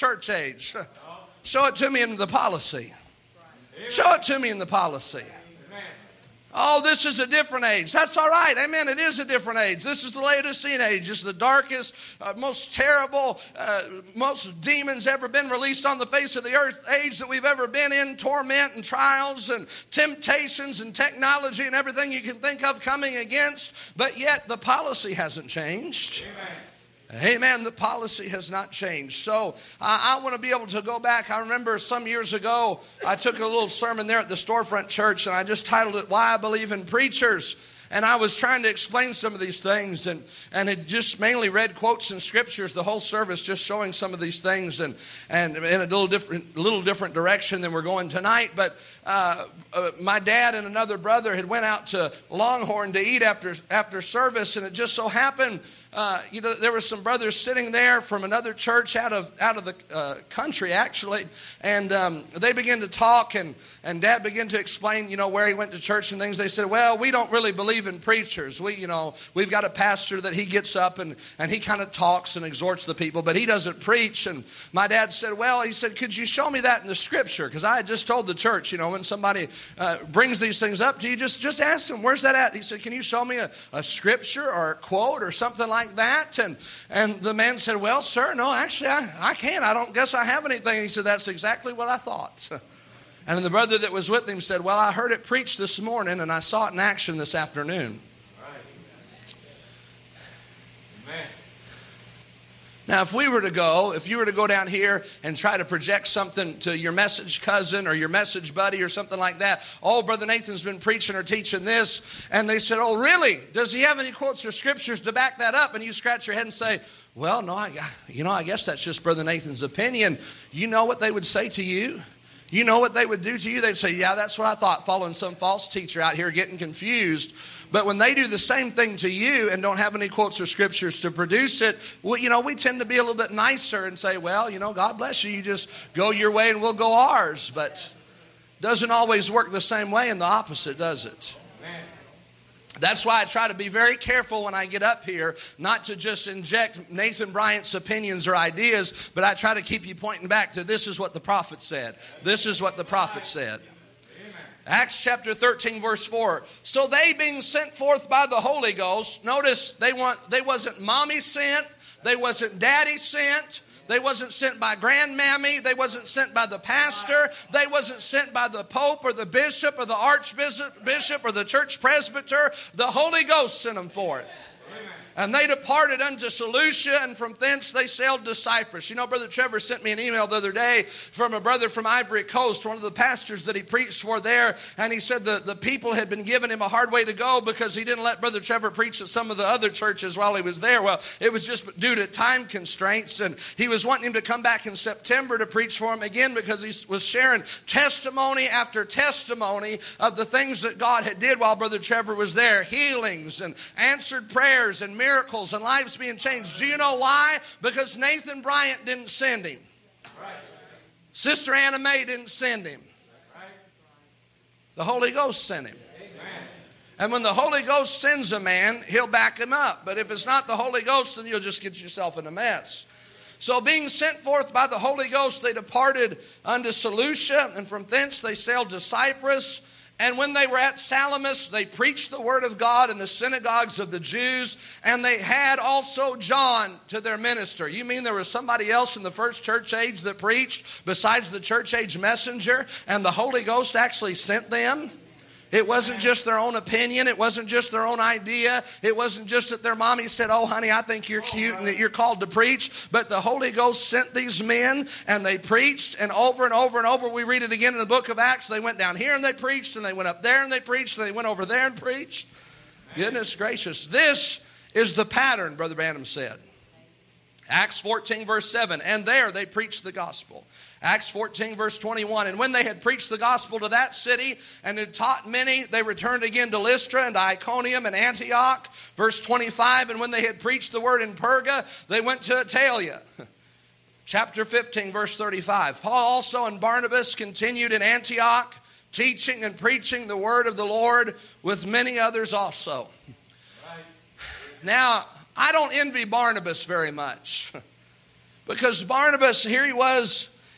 age. Show it to me in the policy. Show it to me in the policy. Oh, this is a different age. That's all right. Amen. It is a different age. This is the Laodicean age. It's the darkest, uh, most terrible, uh, most demons ever been released on the face of the earth age that we've ever been in. Torment and trials and temptations and technology and everything you can think of coming against. But yet the policy hasn't changed. Amen. Amen. The policy has not changed. So uh, I want to be able to go back. I remember some years ago, I took a little sermon there at the Storefront Church, and I just titled it, Why I Believe in Preachers. And I was trying to explain some of these things, and, and it just mainly read quotes in scriptures, the whole service just showing some of these things, and, and in a little different, little different direction than we're going tonight. But uh, uh, my dad and another brother had went out to Longhorn to eat after, after service, and it just so happened Uh, you know, there were some brothers sitting there from another church out of out of the uh, country, actually, and um, they began to talk, and, and Dad began to explain, you know, where he went to church and things. They said, well, we don't really believe in preachers. We, you know, we've got a pastor that he gets up and, and he kind of talks and exhorts the people, but he doesn't preach. And my dad said, well, he said, could you show me that in the scripture? Because I had just told the church, you know, when somebody uh, brings these things up to you, just, just ask them, where's that at? He said, can you show me a, a scripture or a quote or something like that? And and the man said, well, sir, no, actually, I, I can't. I don't guess I have anything. He said, that's exactly what I thought. And the brother that was with him said, well, I heard it preached this morning, and I saw it in action this afternoon. Right. Amen. Now, if we were to go, if you were to go down here and try to project something to your message cousin or your message buddy or something like that, oh, Brother Nathan's been preaching or teaching this, and they said, oh, really? Does he have any quotes or scriptures to back that up? And you scratch your head and say, well, no, I, you know, I guess that's just Brother Nathan's opinion. You know what they would say to you? You know what they would do to you? They'd say, yeah, that's what I thought, following some false teacher out here getting confused. But when they do the same thing to you and don't have any quotes or scriptures to produce it, well, you know, we tend to be a little bit nicer and say, well, you know, God bless you. You just go your way and we'll go ours. But it doesn't always work the same way and the opposite, does it? That's why I try to be very careful when I get up here, not to just inject Nathan Bryant's opinions or ideas, but I try to keep you pointing back to this is what the prophet said. This is what the prophet said. Acts chapter thirteen, verse four. So they being sent forth by the Holy Ghost, notice they want they wasn't mommy sent, they wasn't daddy sent. They wasn't sent by grandmammy. They wasn't sent by the pastor. They wasn't sent by the pope or the bishop or the archbishop or the church presbyter. The Holy Ghost sent them forth. And they departed unto Seleucia, and from thence they sailed to Cyprus. You know, Brother Trevor sent me an email the other day from a brother from Ivory Coast, one of the pastors that he preached for there. And he said the, the people had been giving him a hard way to go because he didn't let Brother Trevor preach at some of the other churches while he was there. Well, it was just due to time constraints. And he was wanting him to come back in September to preach for him again because he was sharing testimony after testimony of the things that God had did while Brother Trevor was there. Healings and answered prayers and miracles and lives being changed. Do you know why? Because Nathan Bryant didn't send him. Right. Sister Anna Mae didn't send him. Right. The Holy Ghost sent him. Amen. And when the Holy Ghost sends a man, he'll back him up. But if it's not the Holy Ghost, then you'll just get yourself in a mess. So being sent forth by the Holy Ghost, they departed unto Seleucia, and from thence they sailed to Cyprus. And when they were at Salamis, they preached the word of God in the synagogues of the Jews, and they had also John to their minister. You mean there was somebody else in the first church age that preached besides the church age messenger, and the Holy Ghost actually sent them? It wasn't just their own opinion. It wasn't just their own idea. It wasn't just that their mommy said, oh, honey, I think you're cute and that you're called to preach. But the Holy Ghost sent these men and they preached, and over and over and over, we read it again in the book of Acts. They went down here and they preached, and they went up there and they preached, and they went over there and preached. Goodness gracious. This is the pattern, Brother Branham said. Acts fourteen, verse seven. And there they preached the gospel. Acts fourteen, verse twenty-one. And when they had preached the gospel to that city and had taught many, they returned again to Lystra and to Iconium and Antioch. Verse twenty-five. And when they had preached the word in Perga, they went to Attalia. Chapter fifteen, verse thirty-five. Paul also and Barnabas continued in Antioch, teaching and preaching the word of the Lord with many others also. Right. Now, I don't envy Barnabas very much. Because Barnabas, here he was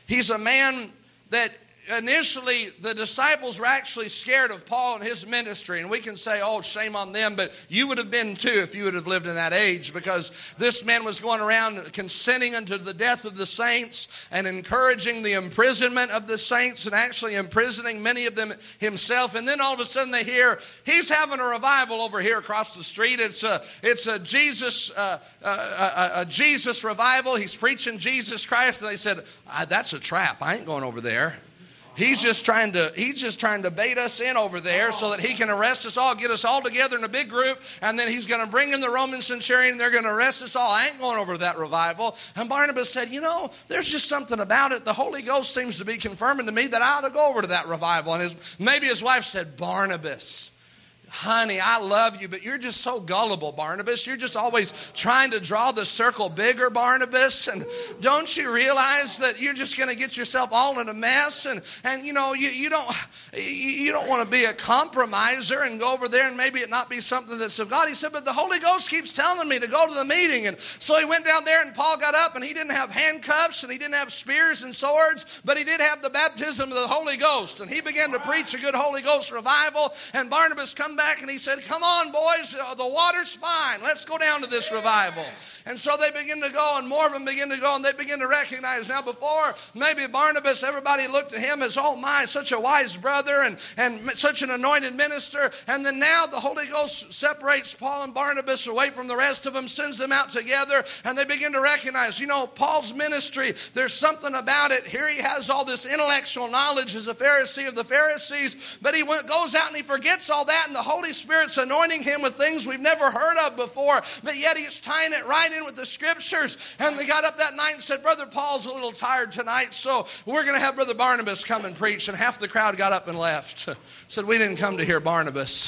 He's a man that initially the disciples were actually scared of Paul and his ministry. And we can say, oh, shame on them. But you would have been too if you would have lived in that age, because this man was going around consenting unto the death of the saints and encouraging the imprisonment of the saints and actually imprisoning many of them himself. And then all of a sudden they hear he's having a revival over here across the street. It's a, it's a Jesus uh, a, a, a Jesus revival. He's preaching Jesus Christ. And they said, that's a trap. I ain't going over there. He's just trying to he's just trying to bait us in over there so that he can arrest us all, get us all together in a big group, and then he's going to bring in the Roman centurion and they're going to arrest us all. I ain't going over to that revival. And Barnabas said, you know, there's just something about it. The Holy Ghost seems to be confirming to me that I ought to go over to that revival. And his, maybe his wife said, Barnabas, honey, I love you, but you're just so gullible, Barnabas. You're just always trying to draw the circle bigger, Barnabas. And don't you realize that you're just going to get yourself all in a mess? And, and you know, you, you don't you don't want to be a compromiser and go over there and maybe it not be something that's of God. He said, but the Holy Ghost keeps telling me to go to the meeting. And so he went down there and Paul got up and he didn't have handcuffs and he didn't have spears and swords, but he did have the baptism of the Holy Ghost. And he began to preach a good Holy Ghost revival. And Barnabas come back and he said, come on, boys, the water's fine. Let's go down to this revival. And so they begin to go, and more of them begin to go, and they begin to recognize. Now, before maybe Barnabas, everybody looked at him as, oh my, such a wise brother and, and such an anointed minister. And then now the Holy Ghost separates Paul and Barnabas away from the rest of them, sends them out together, and they begin to recognize, you know, Paul's ministry, there's something about it. Here he has all this intellectual knowledge as a Pharisee of the Pharisees, but he went, goes out and he forgets all that, and the Holy Spirit's anointing him with things we've never heard of before, but yet he's tying it right in with the Scriptures. And they got up that night and said, Brother Paul's a little tired tonight, so we're going to have Brother Barnabas come and preach. And half the crowd got up and left. Said, we didn't come to hear Barnabas.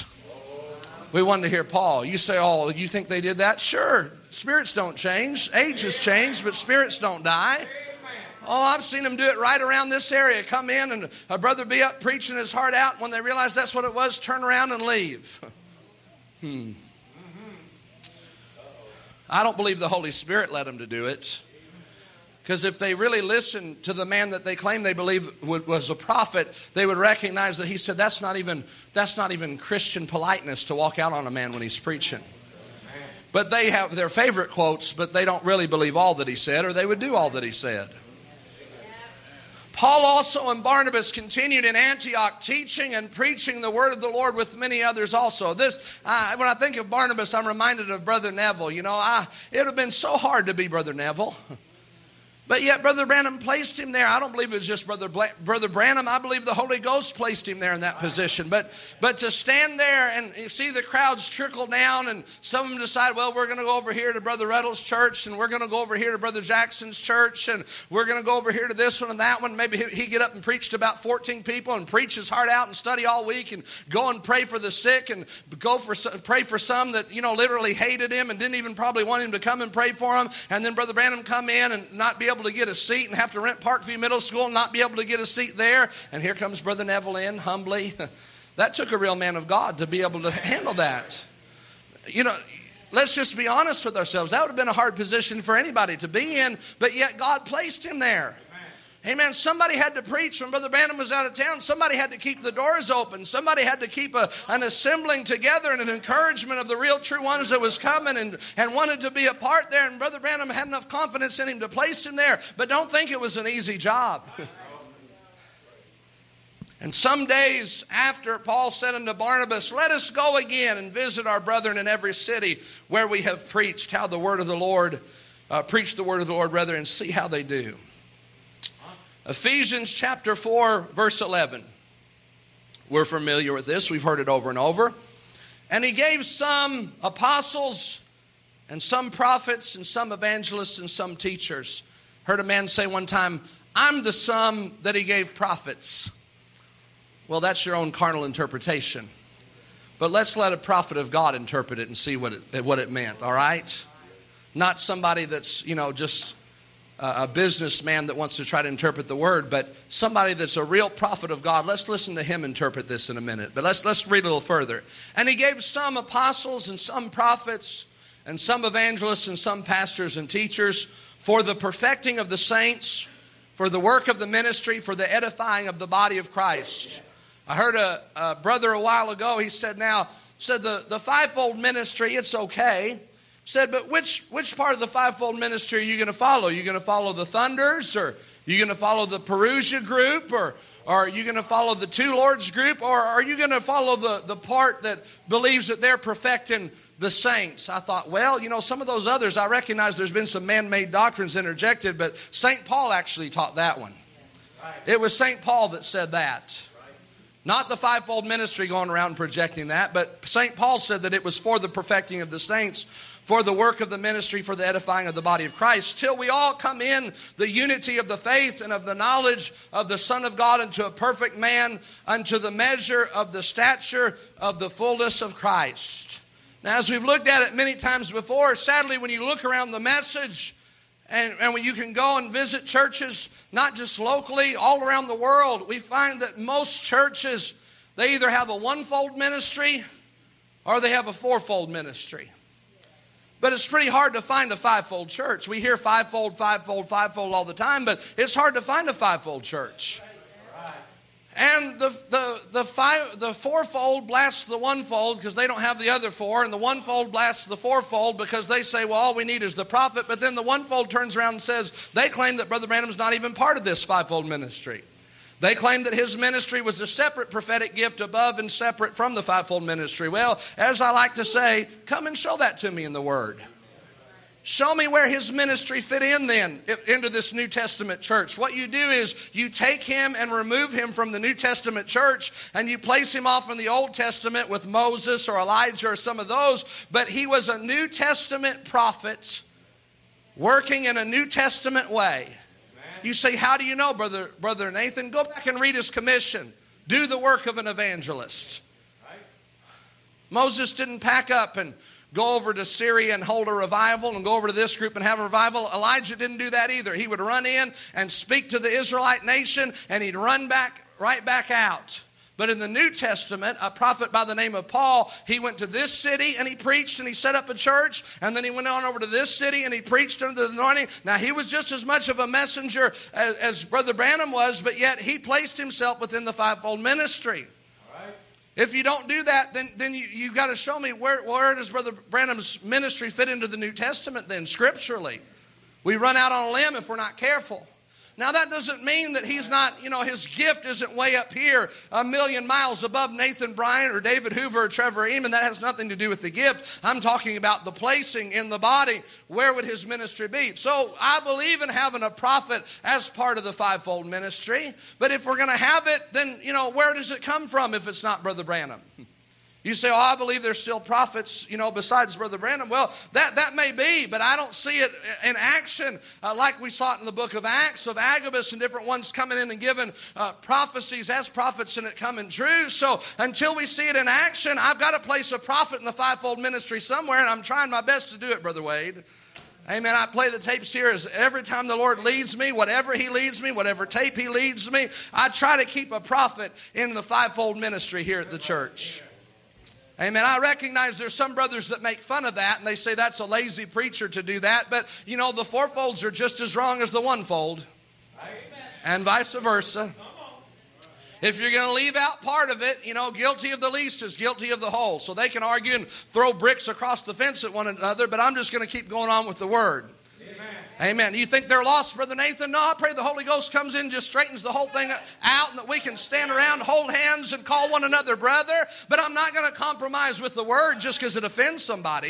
We wanted to hear Paul. You say, oh, you think they did that? Sure. Spirits don't change. Ages change, but spirits don't die. Oh, I've seen them do it right around this area. Come in and a brother be up preaching his heart out. And when they realize that's what it was, turn around and leave. Hmm. I don't believe the Holy Spirit led them to do it. Because if they really listened to the man that they claim they believe was a prophet, they would recognize that he said that's not even that's not even Christian politeness to walk out on a man when he's preaching. But they have their favorite quotes, but they don't really believe all that he said, or they would do all that he said. Paul also and Barnabas continued in Antioch teaching and preaching the word of the Lord with many others also. This, uh, when I think of Barnabas, I'm reminded of Brother Neville. You know, I, it would have been so hard to be Brother Neville. But yet Brother Branham placed him there. I don't believe it was just Brother Bla- Brother Branham. I believe the Holy Ghost placed him there in that position. But but to stand there and you see the crowds trickle down, and some of them decide, well, we're going to go over here to Brother Reddle's church, and we're going to go over here to Brother Jackson's church, and we're going to go over here to this one and that one. Maybe he, he get up and preach to about fourteen people and preach his heart out and study all week and go and pray for the sick and go for pray for some that, you know, literally hated him and didn't even probably want him to come and pray for him. And then Brother Branham come in and not be able to get a seat and have to rent Parkview Middle School and not be able to get a seat there. And here comes Brother Neville in humbly. That took a real man of God to be able to handle that. You know, let's just be honest with ourselves. That would have been a hard position for anybody to be in, but yet God placed him there. Amen. Somebody had to preach when Brother Branham was out of town. Somebody had to keep the doors open. Somebody had to keep a, an assembling together and an encouragement of the real true ones that was coming and, and wanted to be a part there. And Brother Branham had enough confidence in him to place him there. But don't think it was an easy job. And some days after, Paul said unto Barnabas, let us go again and visit our brethren in every city where we have preached how the word of the Lord, uh, preach the word of the Lord, rather, and see how they do. Ephesians chapter four, verse eleven. We're familiar with this. We've heard it over and over. And he gave some apostles and some prophets and some evangelists and some teachers. Heard a man say one time, I'm the sum that he gave prophets. Well, that's your own carnal interpretation. But let's let a prophet of God interpret it and see what it, what it meant, all right? Not somebody that's, you know, just a businessman that wants to try to interpret the word, but somebody that's a real prophet of God. Let's listen to him interpret this in a minute. But let's let's read a little further. And he gave some apostles and some prophets and some evangelists and some pastors and teachers for the perfecting of the saints, for the work of the ministry, for the edifying of the body of Christ. I heard a, a brother a while ago, he said, now, said the, the fivefold ministry, it's okay. Said, but which, which part of the fivefold ministry are you going to follow? Are you going to follow the Thunders, or are you going to follow the Perusia group, or, or are you going to follow the Two Lords group, or are you going to follow the, the part that believes that they're perfecting the saints? I thought, well, you know, some of those others, I recognize there's been some man-made doctrines interjected, but Saint Paul actually taught that one. It was Saint Paul that said that. Not the fivefold ministry going around projecting that, but Saint Paul said that it was for the perfecting of the saints, for the work of the ministry, for the edifying of the body of Christ, till we all come in the unity of the faith and of the knowledge of the Son of God unto a perfect man, unto the measure of the stature of the fullness of Christ. Now, as we've looked at it many times before, sadly, when you look around the message, and, and when you can go and visit churches, not just locally, all around the world, we find that most churches, they either have a one-fold ministry or they have a four-fold ministry. But it's pretty hard to find a fivefold church. We hear fivefold, fivefold, fivefold all the time, but it's hard to find a fivefold church. And the the the five the fourfold blasts the onefold because they don't have the other four, and the onefold blasts the fourfold because they say, well, all we need is the prophet. But then the onefold turns around and says they claim that Brother Branham's not even part of this fivefold ministry. They claim that his ministry was a separate prophetic gift above and separate from the fivefold ministry. Well, as I like to say, come and show that to me in the Word. Show me where his ministry fit in then into this New Testament church. What you do is you take him and remove him from the New Testament church and you place him off in the Old Testament with Moses or Elijah or some of those. But he was a New Testament prophet working in a New Testament way. You say, how do you know, Brother, Brother Nathan? Go back and read his commission. Do the work of an evangelist. Moses didn't pack up and go over to Syria and hold a revival and go over to this group and have a revival. Elijah didn't do that either. He would run in and speak to the Israelite nation and he'd run back right back out. But in the New Testament, a prophet by the name of Paul, he went to this city and he preached and he set up a church. And then he went on over to this city and he preached under the anointing. Now, he was just as much of a messenger as, as Brother Branham was, but yet he placed himself within the fivefold ministry. All right. If you don't do that, then, then you, you've got to show me where, where does Brother Branham's ministry fit into the New Testament then, scripturally. We run out on a limb if we're not careful. Now, that doesn't mean that he's not, you know, his gift isn't way up here a million miles above Nathan Bryant or David Hoover or Trevor Eamon. That has nothing to do with the gift. I'm talking about the placing in the body. Where would his ministry be? So I believe in having a prophet as part of the fivefold ministry. But if we're going to have it, then, you know, where does it come from if it's not Brother Branham? You say, oh, I believe there's still prophets, you know, besides Brother Branham. Well, that, that may be, but I don't see it in action uh, like we saw it in the book of Acts of Agabus and different ones coming in and giving uh, prophecies as prophets and it coming true. So until we see it in action, I've got to place a prophet in the fivefold ministry somewhere, and I'm trying my best to do it, Brother Wade. Amen. I play the tapes here as every time the Lord leads me, whatever he leads me, whatever tape he leads me, I try to keep a prophet in the fivefold ministry here at the church. Amen. I recognize there's some brothers that make fun of that and they say that's a lazy preacher to do that. But, you know, the fourfolds are just as wrong as the onefold. And vice versa. If you're going to leave out part of it, you know, guilty of the least is guilty of the whole. So they can argue and throw bricks across the fence at one another, but I'm just going to keep going on with the word. Amen. You think they're lost, Brother Nathan? No, I pray the Holy Ghost comes in and just straightens the whole thing out and that we can stand around, hold hands, and call one another brother. But I'm not going to compromise with the word just because it offends somebody.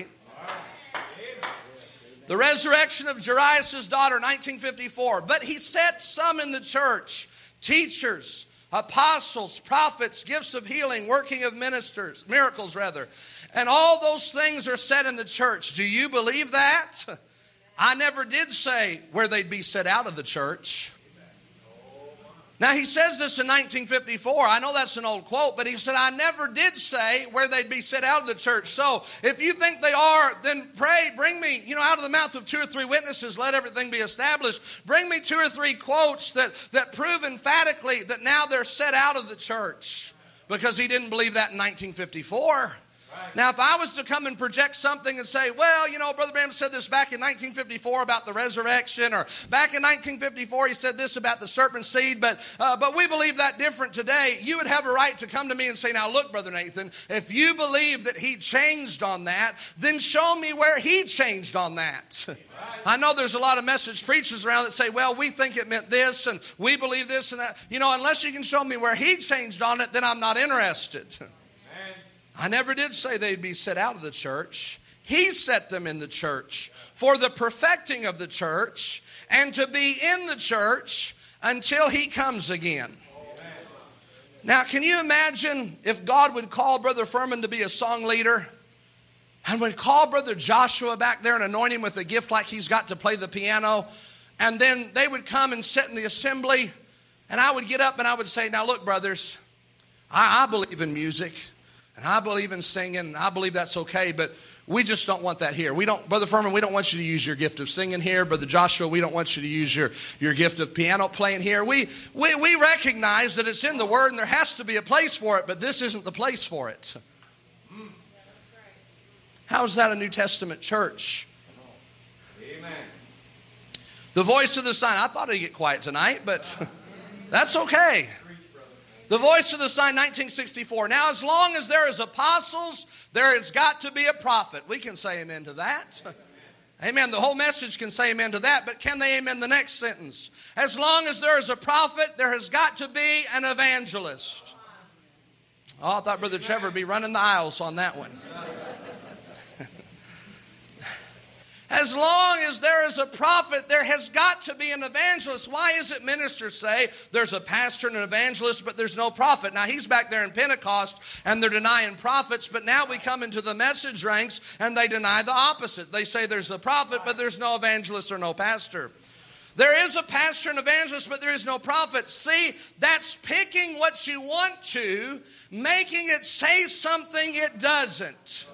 The resurrection of Jairus' daughter, nineteen fifty-four. But he set some in the church, teachers, apostles, prophets, gifts of healing, working of ministers, miracles rather. And all those things are set in the church. Do you believe that? I never did say where they'd be set out of the church. Now, he says this in nineteen fifty-four. I know that's an old quote, but he said, I never did say where they'd be set out of the church. So if you think they are, then pray, bring me, you know, out of the mouth of two or three witnesses, let everything be established. Bring me two or three quotes that, that prove emphatically that now they're set out of the church. Because he didn't believe that in nineteen fifty-four. Now, if I was to come and project something and say, well, you know, Brother Branham said this back in nineteen fifty-four about the resurrection, or back in nineteen fifty-four he said this about the serpent seed, but uh, but we believe that different today, you would have a right to come to me and say, now look, Brother Nathan, if you believe that he changed on that, then show me where he changed on that. I know there's a lot of message preachers around that say, well, we think it meant this, and we believe this and that. You know, unless you can show me where he changed on it, then I'm not interested. I never did say they'd be set out of the church. He set them in the church for the perfecting of the church and to be in the church until he comes again. Now, can you imagine if God would call Brother Furman to be a song leader and would call Brother Joshua back there and anoint him with a gift like he's got to play the piano, and then they would come and sit in the assembly, and I would get up and I would say, now look, brothers, I, I believe in music. And I believe in singing, and I believe that's okay, but we just don't want that here. We don't, Brother Furman, we don't want you to use your gift of singing here. Brother Joshua, we don't want you to use your, your gift of piano playing here. We, we, we recognize that it's in the Word and there has to be a place for it, but this isn't the place for it. How is that a New Testament church? Amen. The voice of the sign. I thought I'd get quiet tonight, but that's okay. The voice of the sign, nineteen sixty-four. Now, as long as there is apostles, there has got to be a prophet. We can say amen to that. Amen. The whole message can say amen to that, but can they amen the next sentence? As long as there is a prophet, there has got to be an evangelist. Oh, I thought Brother Trevor would be running the aisles on that one. As long as there is a prophet, there has got to be an evangelist. Why is it ministers say there's a pastor and an evangelist, but there's no prophet? Now, he's back there in Pentecost, and they're denying prophets, but now we come into the message ranks, and they deny the opposite. They say there's a prophet, but there's no evangelist or no pastor. There is a pastor and evangelist, but there is no prophet. See, that's picking what you want to, making it say something it doesn't.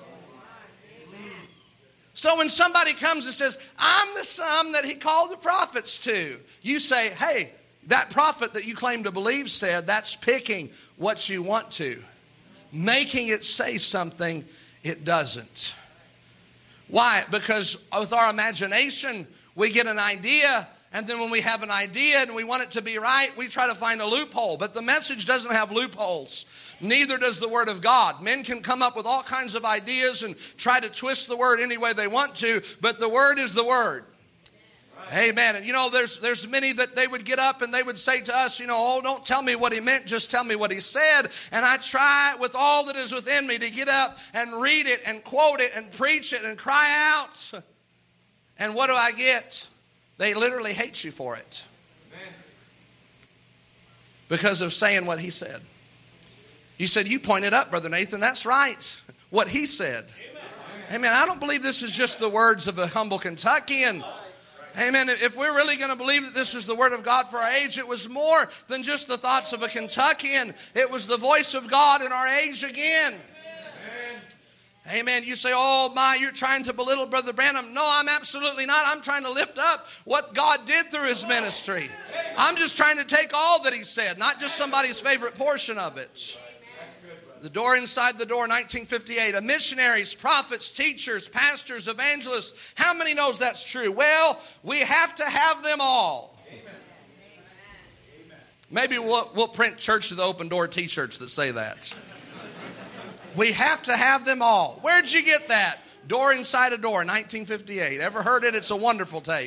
So when somebody comes and says, I'm the son that he called the prophets to, you say, hey, that prophet that you claim to believe said, that's picking what you want to, making it say something it doesn't. Why? Because with our imagination, we get an idea, and then when we have an idea and we want it to be right, we try to find a loophole. But the message doesn't have loopholes. Neither does the Word of God. Men can come up with all kinds of ideas and try to twist the Word any way they want to, but the Word is the Word. Right. Amen. And you know, there's there's many that they would get up and they would say to us, you know, oh, don't tell me what he meant, just tell me what he said. And I try with all that is within me to get up and read it and quote it and preach it and cry out. And what do I get? They literally hate you for it. Amen. Because of saying what he said. You said, you pointed up, Brother Nathan. That's right. What he said. Amen. Amen. I don't believe this is just the words of a humble Kentuckian. Amen. If we're really going to believe that this is the Word of God for our age, it was more than just the thoughts of a Kentuckian. It was the voice of God in our age again. Amen. Amen. You say, oh my, you're trying to belittle Brother Branham. No, I'm absolutely not. I'm trying to lift up what God did through his ministry. I'm just trying to take all that he said, not just somebody's favorite portion of it. The Door Inside the Door, nineteen fifty-eight. A missionaries, prophets, teachers, pastors, evangelists. How many knows that's true? Well, we have to have them all. Amen. Maybe we'll, we'll print Church of the Open Door t-shirts that say that. We have to have them all. Where'd you get that? Door Inside a Door, nineteen fifty-eight. Ever heard it? It's a wonderful tape.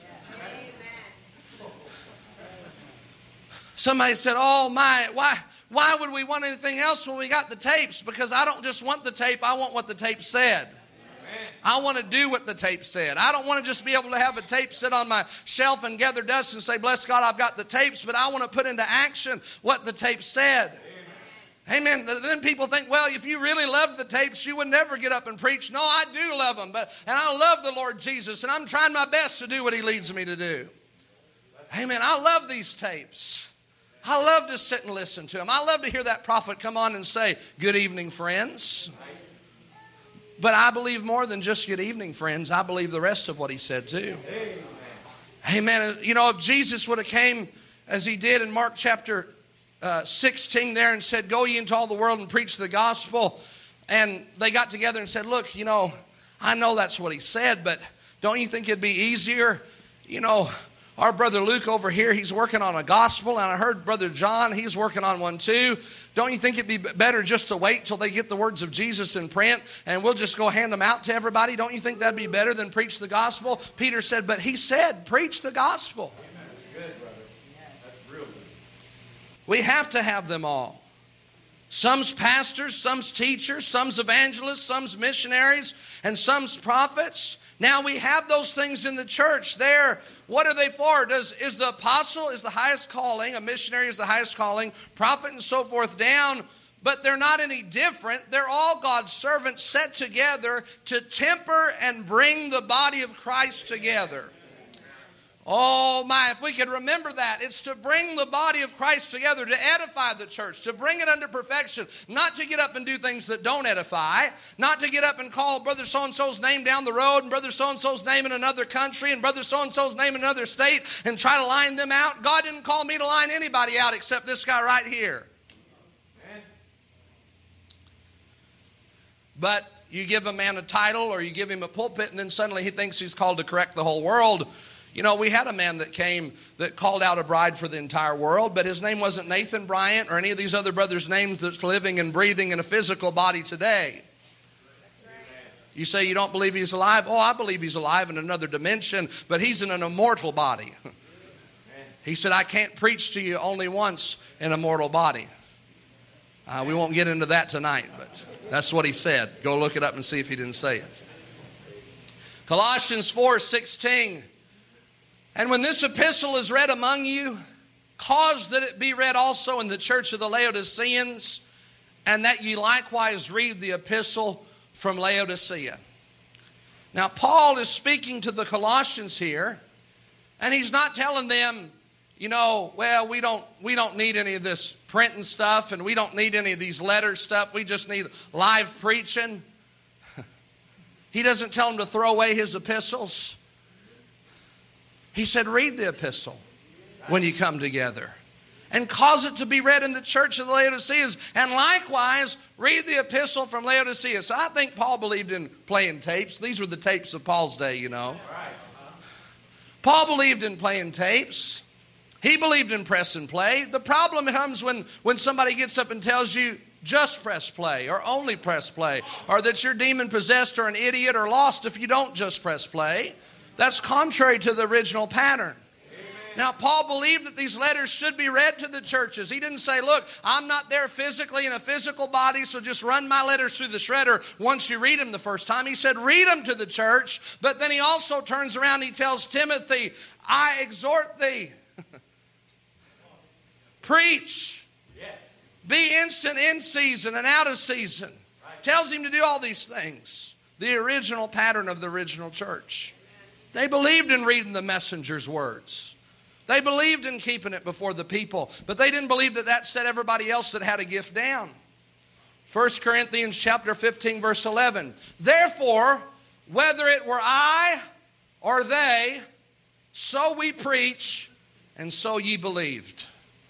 Somebody said, oh my, why... Why would we want anything else when we got the tapes? Because I don't just want the tape, I want what the tape said. Amen. I want to do what the tape said. I don't want to just be able to have a tape sit on my shelf and gather dust and say, bless God, I've got the tapes, but I want to put into action what the tape said. Amen. Amen. Then people think, well, if you really loved the tapes, you would never get up and preach. No, I do love them, but and I love the Lord Jesus, and I'm trying my best to do what he leads me to do. Amen. I love these tapes. I love to sit and listen to him. I love to hear that prophet come on and say, good evening, friends. But I believe more than just good evening, friends. I believe the rest of what he said too. Amen. Amen. You know, if Jesus would have came as he did in Mark chapter uh, sixteen there and said, go ye into all the world and preach the gospel. And they got together and said, look, you know, I know that's what he said, but don't you think it'd be easier? You know, our brother Luke over here, he's working on a gospel, and I heard brother John, he's working on one too. Don't you think it'd be better just to wait till they get the words of Jesus in print, and we'll just go hand them out to everybody? Don't you think that'd be better than preach the gospel? Peter said, but he said, preach the gospel. That's good, brother. That's real good. We have to have them all. Some's pastors, some's teachers, some's evangelists, some's missionaries, and some's prophets. Now we have those things in the church. There, what are they for? Does is the apostle is the highest calling, a missionary is the highest calling, prophet and so forth down, but they're not any different. They're all God's servants set together to temper and bring the body of Christ together. Oh my, if we could remember that. It's to bring the body of Christ together, to edify the church, to bring it under perfection, not to get up and do things that don't edify, not to get up and call brother so-and-so's name down the road and brother so-and-so's name in another country and brother so-and-so's name in another state and try to line them out. God didn't call me to line anybody out except this guy right here. Amen. But you give a man a title or you give him a pulpit and then suddenly he thinks he's called to correct the whole world. You know, we had a man that came that called out a bride for the entire world, but his name wasn't Nathan Bryant or any of these other brothers' names that's living and breathing in a physical body today. You say you don't believe he's alive? Oh, I believe he's alive in another dimension, but he's in an immortal body. He said, I can't preach to you only once in a mortal body. Uh, we won't get into that tonight, but that's what he said. Go look it up and see if he didn't say it. Colossians four sixteen. And when this epistle is read among you, cause that it be read also in the church of the Laodiceans, and that ye likewise read the epistle from Laodicea. Now, Paul is speaking to the Colossians here, and he's not telling them, you know, well, we don't we don't need any of this printing stuff, and we don't need any of these letter stuff. We just need live preaching. He doesn't tell them to throw away his epistles. He said, read the epistle when you come together and cause it to be read in the church of the Laodiceans. And likewise, read the epistle from Laodicea. So I think Paul believed in playing tapes. These were the tapes of Paul's day, you know. Paul believed in playing tapes. He believed in press and play. The problem comes when, when somebody gets up and tells you, just press play or only press play, or that you're demon possessed or an idiot or lost if you don't just press play. That's contrary to the original pattern. Amen. Now, Paul believed that these letters should be read to the churches. He didn't say, look, I'm not there physically in a physical body, so just run my letters through the shredder once you read them the first time. He said, read them to the church. But then he also turns around and he tells Timothy, I exhort thee. Preach. Yes. Be instant in season and out of season. Right. Tells him to do all these things. The original pattern of the original church. They believed in reading the messenger's words. They believed in keeping it before the people. But they didn't believe that that set everybody else that had a gift down. First Corinthians chapter fifteen, verse eleven. Therefore, whether it were I or they, so we preach, and so ye believed.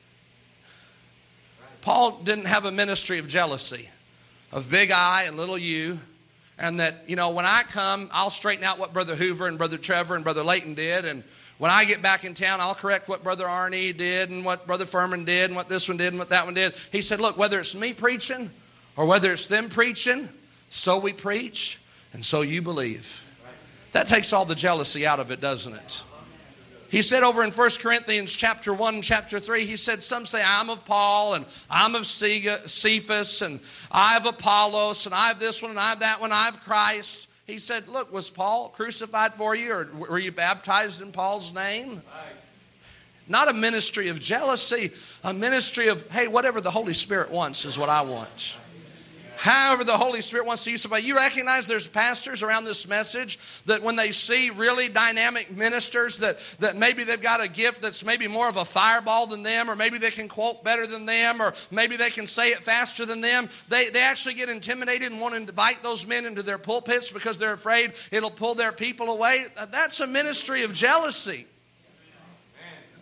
Paul didn't have a ministry of jealousy, of big I and little you. And that, you know, when I come, I'll straighten out what Brother Hoover and Brother Trevor and Brother Layton did. And when I get back in town, I'll correct what Brother Arnie did and what Brother Furman did and what this one did and what that one did. He said, look, whether it's me preaching or whether it's them preaching, so we preach and so you believe. That takes all the jealousy out of it, doesn't it? He said over in First Corinthians chapter one, chapter three, he said, some say I'm of Paul and I'm of Cephas and I have Apollos and I have this one and I have that one, I have Christ. He said, look, was Paul crucified for you or were you baptized in Paul's name? Not a ministry of jealousy, a ministry of, hey, whatever the Holy Spirit wants is what I want. However the Holy Spirit wants to use somebody. You recognize there's pastors around this message that when they see really dynamic ministers that, that maybe they've got a gift that's maybe more of a fireball than them, or maybe they can quote better than them, or maybe they can say it faster than them. They, they actually get intimidated and want to invite those men into their pulpits because they're afraid it'll pull their people away. That's a ministry of jealousy.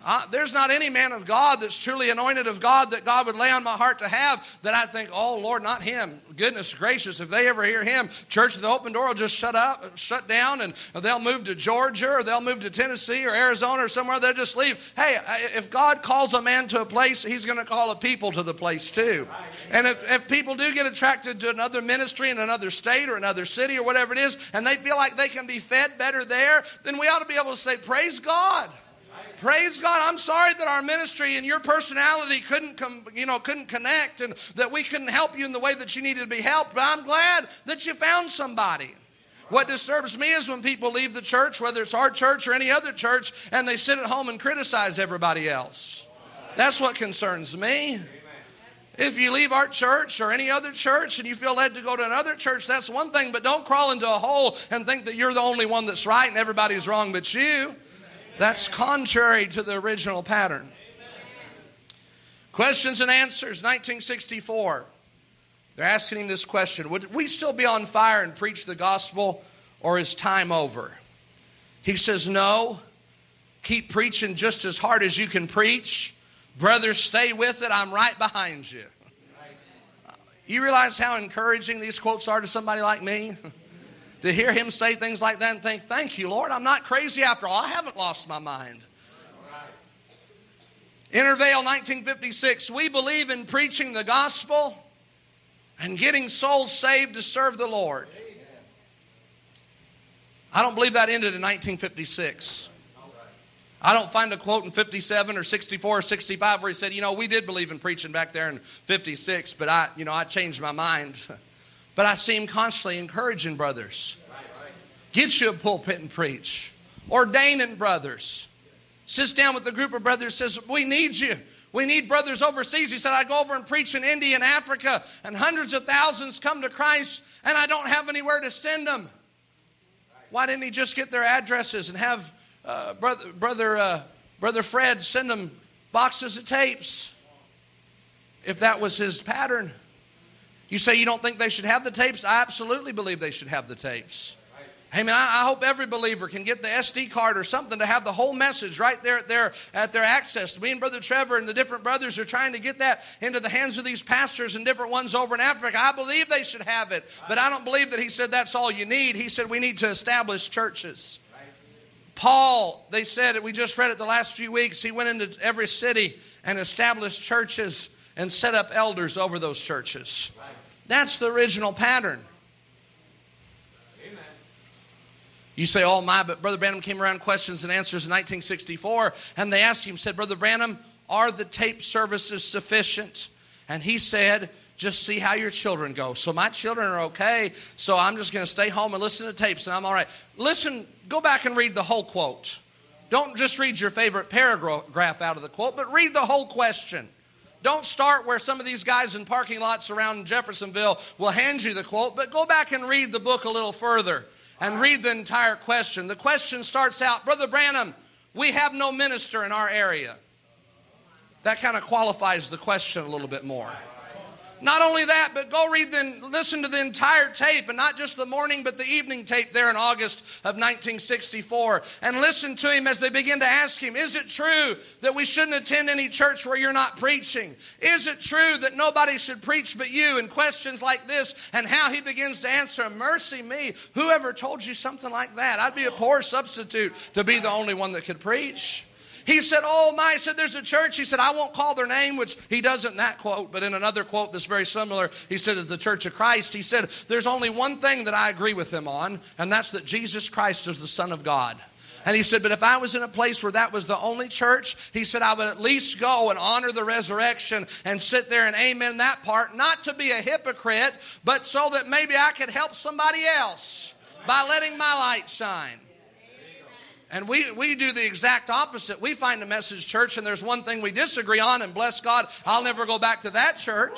Uh, there's not any man of God that's truly anointed of God that God would lay on my heart to have that I'd think, oh, Lord, not him. Goodness gracious, if they ever hear him, Church of the Open Door will just shut up, shut down, and they'll move to Georgia or they'll move to Tennessee or Arizona or somewhere. They'll just leave. Hey, if God calls a man to a place, he's going to call a people to the place too. And if, if people do get attracted to another ministry in another state or another city or whatever it is, and they feel like they can be fed better there, then we ought to be able to say, praise God. Praise God. I'm sorry that our ministry and your personality couldn't come, you know, couldn't connect, and that we couldn't help you in the way that you needed to be helped. But I'm glad that you found somebody. What disturbs me is when people leave the church, whether it's our church or any other church, and they sit at home and criticize everybody else. That's what concerns me. If you leave our church or any other church and you feel led to go to another church, that's one thing. But don't crawl into a hole and think that you're the only one that's right and everybody's wrong but you. That's contrary to the original pattern. Questions and answers, nineteen sixty-four. They're asking him this question. Would we still be on fire and preach the gospel, or is time over? He says, no. Keep preaching just as hard as you can preach. Brothers, stay with it. I'm right behind you. You realize how encouraging these quotes are to somebody like me? To hear him say things like that and think, thank you, Lord, I'm not crazy after all. I haven't lost my mind. Intervale, nineteen fifty-six. We believe in preaching the gospel and getting souls saved to serve the Lord. I don't believe that ended in nineteen fifty-six. I don't find a quote in fifty-seven or sixty-four or sixty-five where he said, you know, we did believe in preaching back there in fifty-six, but I, you know, I changed my mind. But I see him constantly encouraging brothers. Get you a pulpit and preach. Ordaining brothers. Sits down with a group of brothers, says, we need you. We need brothers overseas. He said, I go over and preach in India and Africa, and hundreds of thousands come to Christ, and I don't have anywhere to send them. Why didn't he just get their addresses and have uh, brother, brother, uh, brother Fred send them boxes of tapes? If that was his pattern. You say you don't think they should have the tapes? I absolutely believe they should have the tapes. Hey, man, I, I hope every believer can get the S D card or something to have the whole message right there at their, at their access. Me and Brother Trevor and the different brothers are trying to get that into the hands of these pastors and different ones over in Africa. I believe they should have it. But I don't believe that he said that's all you need. He said we need to establish churches. Paul, they said, we just read it the last few weeks, he went into every city and established churches and set up elders over those churches. That's the original pattern. Amen. You say, oh my, but Brother Branham came around questions and answers in nineteen sixty-four, and they asked him, said, Brother Branham, are the tape services sufficient? And he said, just see how your children go. So my children are okay, so I'm just going to stay home and listen to tapes, and I'm all right. Listen, go back and read the whole quote. Don't just read your favorite paragraph out of the quote, but read the whole question. Don't start where some of these guys in parking lots around Jeffersonville will hand you the quote, but go back and read the book a little further and read the entire question. The question starts out, Brother Branham, we have no minister in our area. That kind of qualifies the question a little bit more. Not only that, but go read the, listen to the entire tape, and not just the morning, but the evening tape there in August of nineteen sixty-four. And listen to him as they begin to ask him, is it true that we shouldn't attend any church where you're not preaching? Is it true that nobody should preach but you? And questions like this, and how he begins to answer, mercy me, whoever told you something like that? I'd be a poor substitute to be the only one that could preach. He said, oh my, he said, there's a church. He said, I won't call their name, which he doesn't in that quote, but in another quote that's very similar, he said, it's the Church of Christ. He said, there's only one thing that I agree with him on, and that's that Jesus Christ is the Son of God. And he said, but if I was in a place where that was the only church, he said, I would at least go and honor the resurrection and sit there and amen that part, not to be a hypocrite, but so that maybe I could help somebody else by letting my light shine. And we, we do the exact opposite. We find a message church, and there's one thing we disagree on, and bless God, I'll never go back to that church.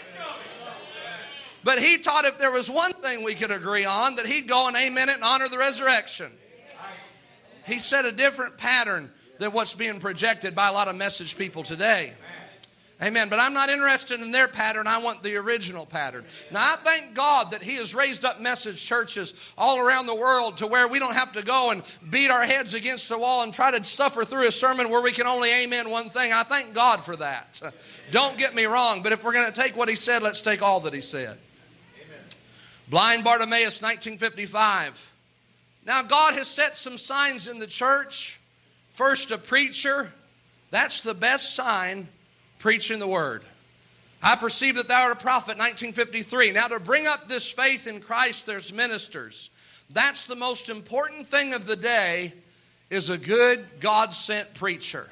But he taught if there was one thing we could agree on, that he'd go and amen it and honor the resurrection. He set a different pattern than what's being projected by a lot of message people today. Amen. But I'm not interested in their pattern. I want the original pattern. Now, I thank God that He has raised up message churches all around the world to where we don't have to go and beat our heads against the wall and try to suffer through a sermon where we can only amen one thing. I thank God for that. Don't get me wrong, but if we're going to take what He said, let's take all that He said. Amen. Blind Bartimaeus, nineteen fifty-five. Now, God has set some signs in the church. First, a preacher. That's the best sign. Preaching the word. I perceive that thou art a prophet, nineteen fifty-three. Now to bring up this faith in Christ, there's ministers. That's the most important thing of the day, is a good God-sent preacher.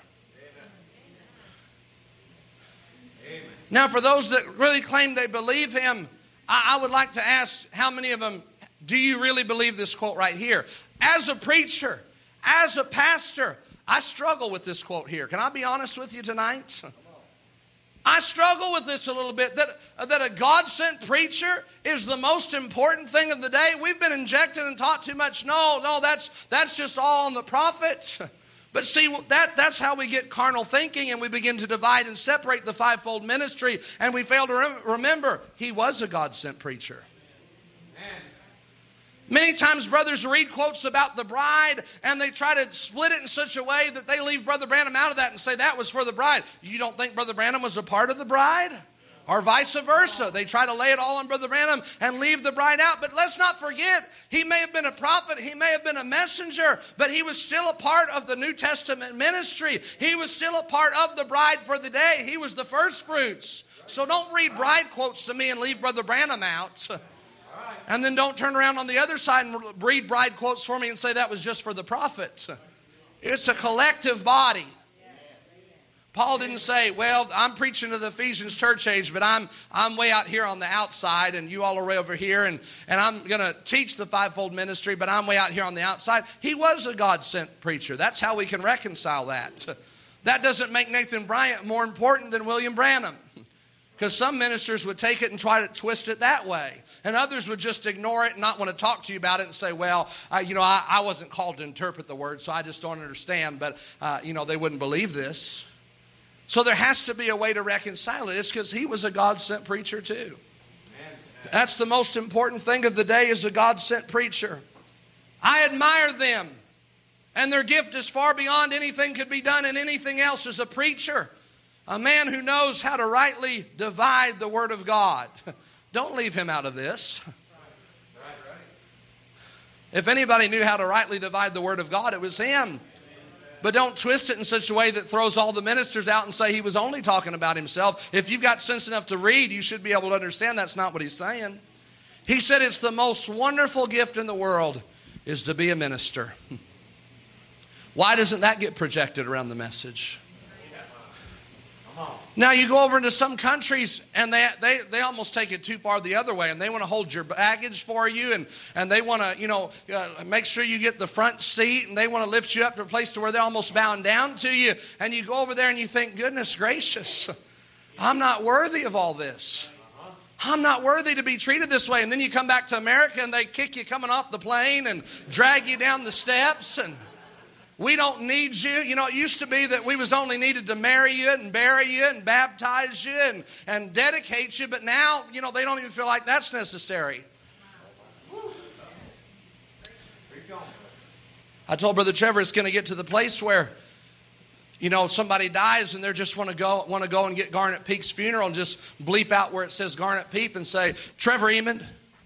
Amen. Now for those that really claim they believe Him, I, I would like to ask how many of them, do you really believe this quote right here? As a preacher, as a pastor, I struggle with this quote here. Can I be honest with you tonight? I struggle with this a little bit, that, that a God-sent preacher is the most important thing of the day. We've been injected and taught too much. No, no, that's, that's just all on the prophet. But see, that, that's how we get carnal thinking, and we begin to divide and separate the fivefold ministry, and we fail to rem- remember he was a God-sent preacher. Many times brothers read quotes about the bride and they try to split it in such a way that they leave Brother Branham out of that and say that was for the bride. You don't think Brother Branham was a part of the bride? Or vice versa. They try to lay it all on Brother Branham and leave the bride out. But let's not forget, he may have been a prophet, he may have been a messenger, but he was still a part of the New Testament ministry. He was still a part of the bride for the day. He was the first fruits. So don't read bride quotes to me and leave Brother Branham out. And then don't turn around on the other side and read bride quotes for me and say that was just for the prophet. It's a collective body. Paul didn't say, well, I'm preaching to the Ephesians church age, but I'm I'm way out here on the outside and you all are way over here, and, and I'm going to teach the fivefold ministry, but I'm way out here on the outside. He was a God-sent preacher. That's how we can reconcile that. That doesn't make Nathan Bryant more important than William Branham. Because some ministers would take it and try to twist it that way. And others would just ignore it and not want to talk to you about it and say, well, I, you know, I, I wasn't called to interpret the word, so I just don't understand. But, uh, you know, they wouldn't believe this. So there has to be a way to reconcile it. It's because he was a God-sent preacher too. That's the most important thing of the day, is a God-sent preacher. I admire them. And their gift is far beyond anything could be done in anything else as a preacher. A man who knows how to rightly divide the Word of God. Don't leave him out of this. If anybody knew how to rightly divide the Word of God, it was him. But don't twist it in such a way that throws all the ministers out and say he was only talking about himself. If you've got sense enough to read, you should be able to understand that's not what he's saying. He said it's the most wonderful gift in the world is to be a minister. Why doesn't that get projected around the message? Now you go over into some countries and they, they, they almost take it too far the other way, and they want to hold your baggage for you, and, and they want to, you know, uh, make sure you get the front seat, and they want to lift you up to a place to where they're almost bowing down to you, and you go over there and you think, goodness gracious, I'm not worthy of all this. I'm not worthy to be treated this way. And then you come back to America and they kick you coming off the plane and drag you down the steps, and we don't need you. You know, it used to be that we was only needed to marry you and bury you and baptize you and, and dedicate you. But now, you know, they don't even feel like that's necessary. I told Brother Trevor it's going to get to the place where, you know, somebody dies and they just want to go want to go and get Garnet Peak's funeral and just bleep out where it says Garnet Peak and say, Trevor Emond.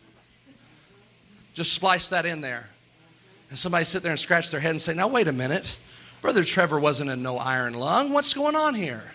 Just splice that in there. And somebody sit there and scratch their head and say, now wait a minute. Brother Trevor wasn't in no iron lung. What's going on here?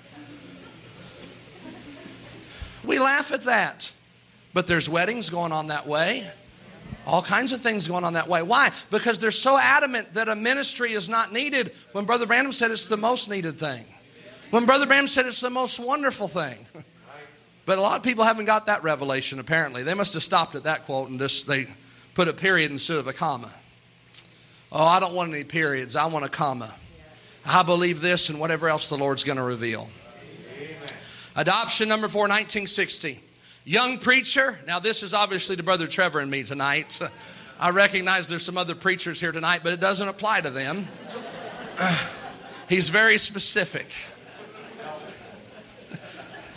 We laugh at that. But there's weddings going on that way. All kinds of things going on that way. Why? Because they're so adamant that a ministry is not needed when Brother Branham said it's the most needed thing. When Brother Branham said it's the most wonderful thing. But a lot of people haven't got that revelation apparently. They must have stopped at that quote and just they put a period instead of a comma. Oh, I don't want any periods. I want a comma. I believe this and whatever else the Lord's going to reveal. Amen. Adoption number four, nineteen sixty. Young preacher. Now this is obviously to Brother Trevor and me tonight. I recognize there's some other preachers here tonight, but it doesn't apply to them. He's very specific.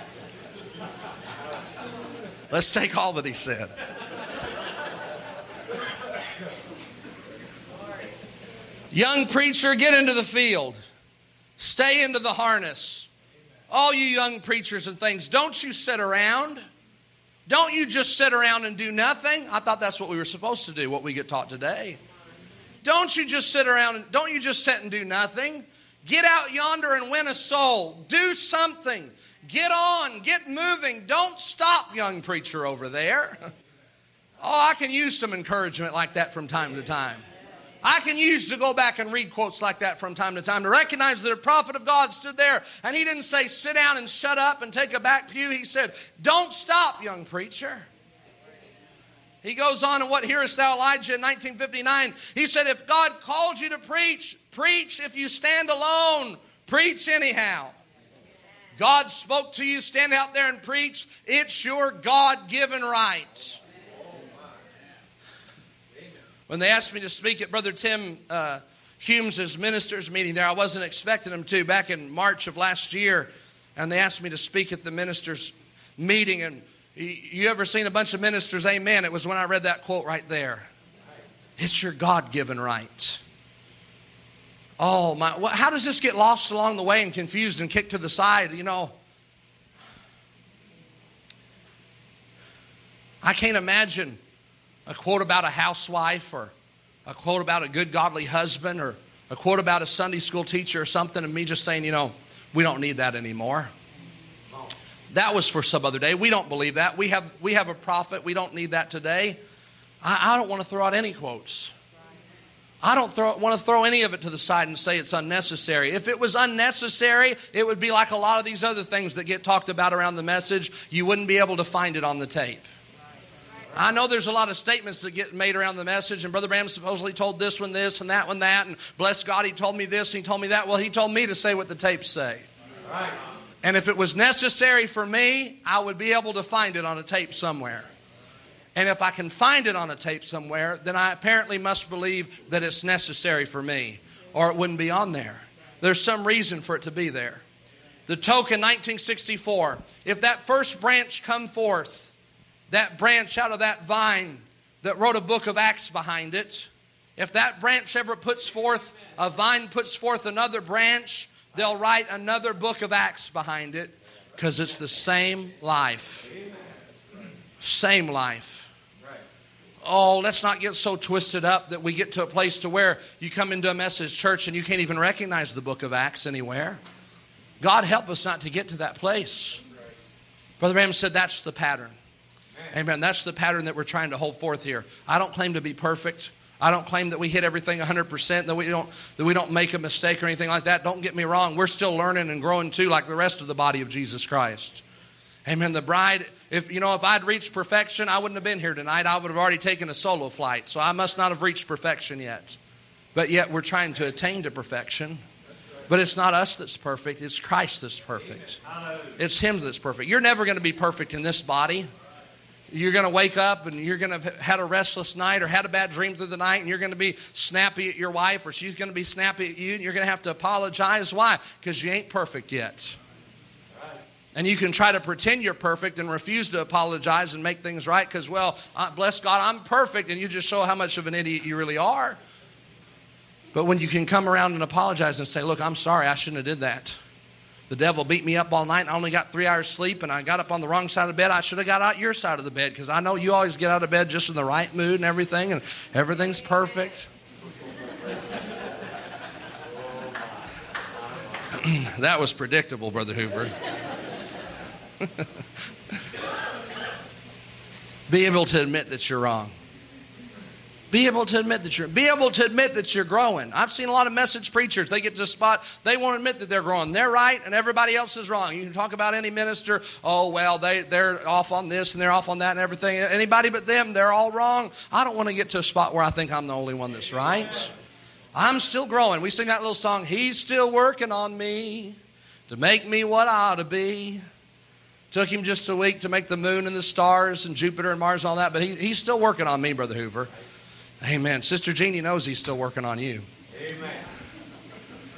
Let's take all that he said. Young preacher, get into the field. Stay into the harness. All you young preachers and things, don't you sit around. Don't you just sit around and do nothing. I thought that's what we were supposed to do, what we get taught today. Don't you just sit around and don't you just sit and do nothing. Get out yonder and win a soul. Do something. Get on. Get moving. Don't stop, young preacher over there. Oh, I can use some encouragement like that from time to time. I can use to go back and read quotes like that from time to time to recognize that a prophet of God stood there and he didn't say sit down and shut up and take a back pew. He said, don't stop, young preacher. He goes on, and what hearest thou, Elijah, in nineteen fifty-nine? He said, if God called you to preach, preach. If you stand alone, preach anyhow. God spoke to you, stand out there and preach. It's your God-given right. When they asked me to speak at Brother Tim uh, Humes' ministers meeting there, I wasn't expecting him to, back in March of last year. And they asked me to speak at the ministers meeting. And you ever seen a bunch of ministers, amen? It was when I read that quote right there. It's your God-given right. Oh, my, how does this get lost along the way and confused and kicked to the side? You know, I can't imagine a quote about a housewife or a quote about a good godly husband or a quote about a Sunday school teacher or something and me just saying, you know, we don't need that anymore. That was for some other day. We don't believe that. We have we have a prophet. We don't need that today. I, I don't want to throw out any quotes. I don't throw, want to throw any of it to the side and say it's unnecessary. If it was unnecessary, it would be like a lot of these other things that get talked about around the message. You wouldn't be able to find it on the tape. I know there's a lot of statements that get made around the message, and Brother Branham supposedly told this one this and that one that, and bless God, he told me this and he told me that. Well, he told me to say what the tapes say. Right. And if it was necessary for me, I would be able to find it on a tape somewhere. And if I can find it on a tape somewhere, then I apparently must believe that it's necessary for me, or it wouldn't be on there. There's some reason for it to be there. The token, nineteen sixty-four, if that first branch come forth, that branch out of that vine that wrote a book of Acts behind it, if that branch ever puts forth, a vine puts forth another branch, they'll write another book of Acts behind it because it's the same life. Same life. Oh, let's not get so twisted up that we get to a place to where you come into a message church and you can't even recognize the book of Acts anywhere. God help us not to get to that place. Brother Branham said that's the pattern. Amen. That's the pattern that we're trying to hold forth here. I don't claim to be perfect. I don't claim that we hit everything one hundred percent, that we don't that we don't make a mistake or anything like that. Don't get me wrong. We're still learning and growing too, like the rest of the body of Jesus Christ. Amen. The bride, if you know, if I'd reached perfection, I wouldn't have been here tonight. I would have already taken a solo flight. So I must not have reached perfection yet. But yet we're trying to attain to perfection. But it's not us that's perfect. It's Christ that's perfect. It's Him that's perfect. You're never going to be perfect in this body. You're going to wake up and you're going to have had a restless night or had a bad dream through the night, and you're going to be snappy at your wife, or she's going to be snappy at you, and you're going to have to apologize. Why? Because you ain't perfect yet. And you can try to pretend you're perfect and refuse to apologize and make things right because, well, bless God, I'm perfect, and you just show how much of an idiot you really are. But when you can come around and apologize and say, look, I'm sorry, I shouldn't have did that. The devil beat me up all night. I only got three hours sleep, and I got up on the wrong side of the bed. I should have got out your side of the bed because I know you always get out of bed just in the right mood and everything, and everything's perfect. That was predictable, Brother Hoover. Be able to admit that you're wrong. Be able to admit that you're be able to admit that you're growing. I've seen a lot of message preachers. They get to a spot, they won't admit that they're growing. They're right and everybody else is wrong. You can talk about any minister, oh well, they, they're off on this and they're off on that and everything. Anybody but them, they're all wrong. I don't want to get to a spot where I think I'm the only one that's right. I'm still growing. We sing that little song, He's still working on me to make me what I ought to be. Took him just a week to make the moon and the stars and Jupiter and Mars and all that, but he, he's still working on me, Brother Hoover. Amen. Sister Jeannie knows he's still working on you. Amen.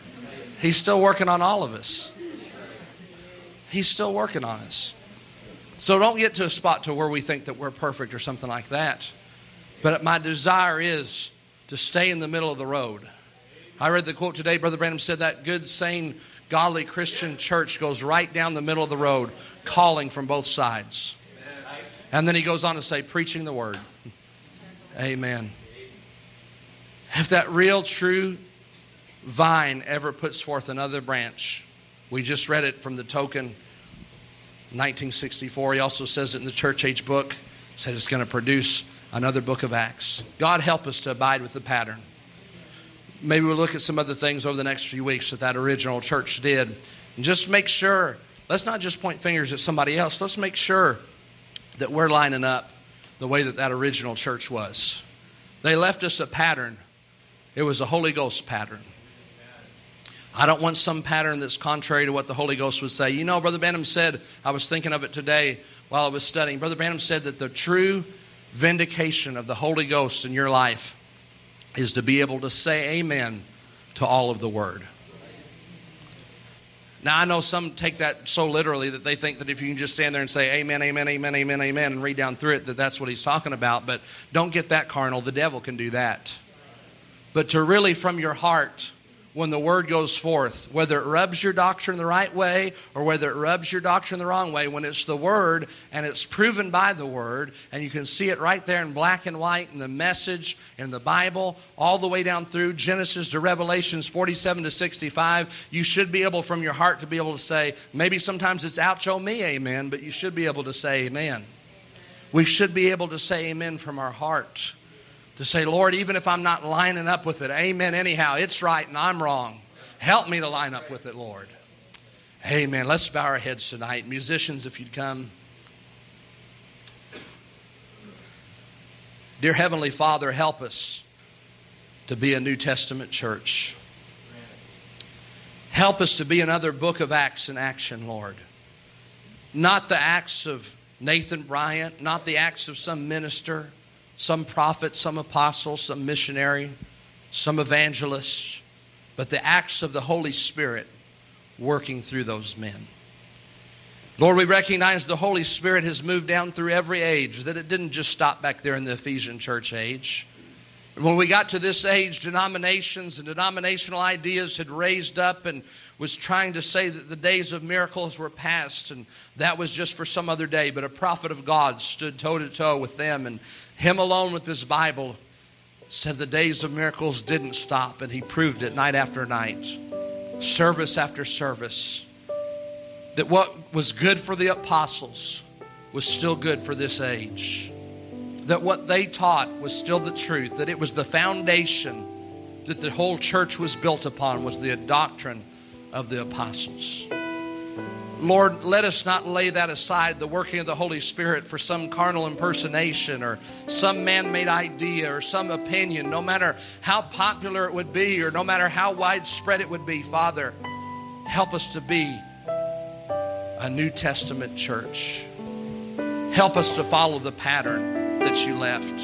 He's still working on all of us. He's still working on us. So don't get to a spot to where we think that we're perfect or something like that. But my desire is to stay in the middle of the road. I read the quote today. Brother Branham said that good, sane, godly Christian church goes right down the middle of the road, calling from both sides. And then he goes on to say, preaching the word. Amen. If that real, true vine ever puts forth another branch, we just read it from the token, nineteen sixty-four. He also says it in the church age book. Said it's going to produce another book of Acts. God help us to abide with the pattern. Maybe we'll look at some other things over the next few weeks that that original church did. And just make sure, let's not just point fingers at somebody else. Let's make sure that we're lining up the way that that original church was. They left us a pattern. It was a Holy Ghost pattern. I don't want some pattern that's contrary to what the Holy Ghost would say. You know, Brother Branham said, I was thinking of it today while I was studying. Brother Branham said that the true vindication of the Holy Ghost in your life is to be able to say amen to all of the word. Now, I know some take that so literally that they think that if you can just stand there and say amen, amen, amen, amen, amen, and read down through it, that that's what he's talking about. But don't get that carnal. The devil can do that. But to really from your heart, when the word goes forth, whether it rubs your doctrine the right way or whether it rubs your doctrine the wrong way, when it's the word and it's proven by the word and you can see it right there in black and white in the message in the Bible all the way down through Genesis to Revelations forty-seven to sixty-five, you should be able from your heart to be able to say, maybe sometimes it's ouch, oh me, amen, but you should be able to say amen. We should be able to say amen from our heart. To say, Lord, even if I'm not lining up with it, amen anyhow, it's right and I'm wrong. Help me to line up with it, Lord. Amen. Let's bow our heads tonight. Musicians, if you'd come. Dear Heavenly Father, help us to be a New Testament church. Help us to be another book of Acts in action, Lord. Not the acts of Nathan Bryant, not the acts of some minister, some prophet, some apostle, some missionary, some evangelist, but the acts of the Holy Spirit working through those men. Lord, we recognize the Holy Spirit has moved down through every age, that it didn't just stop back there in the Ephesian church age. And when we got to this age, denominations and denominational ideas had raised up and was trying to say that the days of miracles were past and that was just for some other day. But a prophet of God stood toe-to-toe with them, and him alone with his Bible said the days of miracles didn't stop, and he proved it night after night, service after service, that what was good for the apostles was still good for this age. That what they taught was still the truth, that it was the foundation that the whole church was built upon, was the doctrine of the apostles. Lord, let us not lay that aside, the working of the Holy Spirit, for some carnal impersonation or some man-made idea or some opinion, no matter how popular it would be or no matter how widespread it would be. Father, help us to be a New Testament church. Help us to follow the pattern that you left.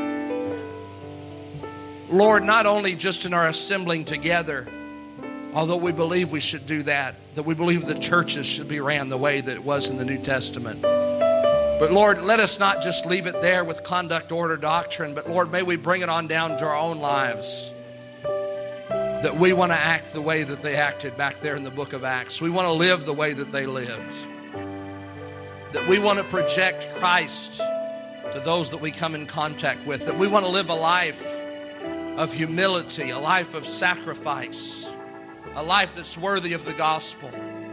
Lord, not only just in our assembling together, although we believe we should do that, that we believe the churches should be ran the way that it was in the New Testament. But Lord, let us not just leave it there with conduct, order, doctrine, but Lord, may we bring it on down to our own lives. That we want to act the way that they acted back there in the book of Acts. We want to live the way that they lived. That we want to project Christ to those that we come in contact with. That we want to live a life of humility, a life of sacrifice, a life that's worthy of the gospel.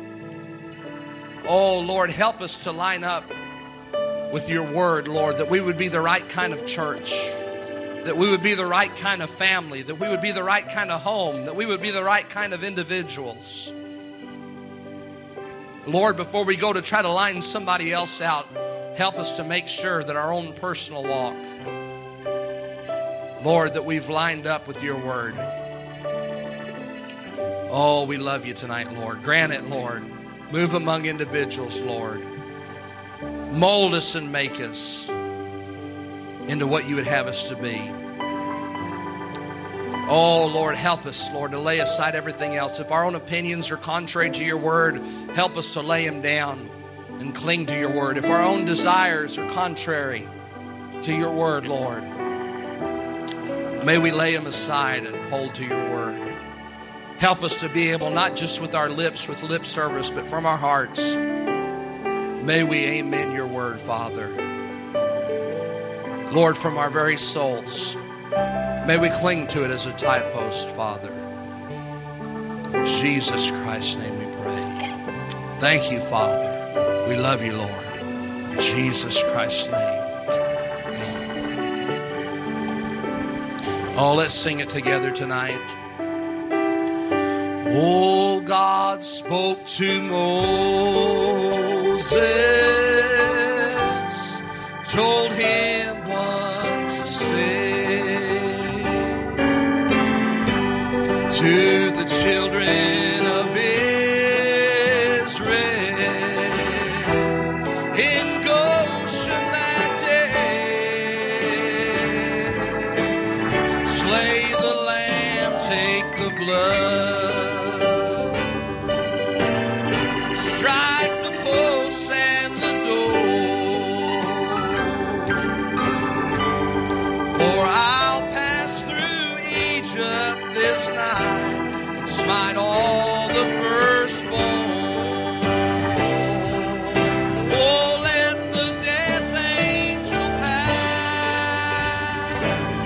Oh, Lord, help us to line up with your word, Lord, that we would be the right kind of church, that we would be the right kind of family, that we would be the right kind of home, that we would be the right kind of individuals. Lord, before we go to try to line somebody else out, help us to make sure that our own personal walk, Lord, that we've lined up with your word. Oh, we love you tonight, Lord. Grant it, Lord. Move among individuals, Lord. Mold us and make us into what you would have us to be. Oh, Lord, help us, Lord, to lay aside everything else. If our own opinions are contrary to your word, help us to lay them down. and cling to your word. If our own desires are contrary to your word, Lord, may we lay them aside and hold to your word. Help us to be able, not just with our lips, with lip service, but from our hearts, may we amen your word, Father. Lord, from our very souls, may we cling to it as a tie post, Father. In Jesus Christ's name we pray. Thank you, Father. We love you, Lord. In Jesus Christ's name. Amen. Oh, let's sing it together tonight. Oh, God spoke to Moses, told him what to say to the children of Israel in Goshen that day. Slay the lamb, take the blood, smite all the firstborn. Oh, let the death angel pass.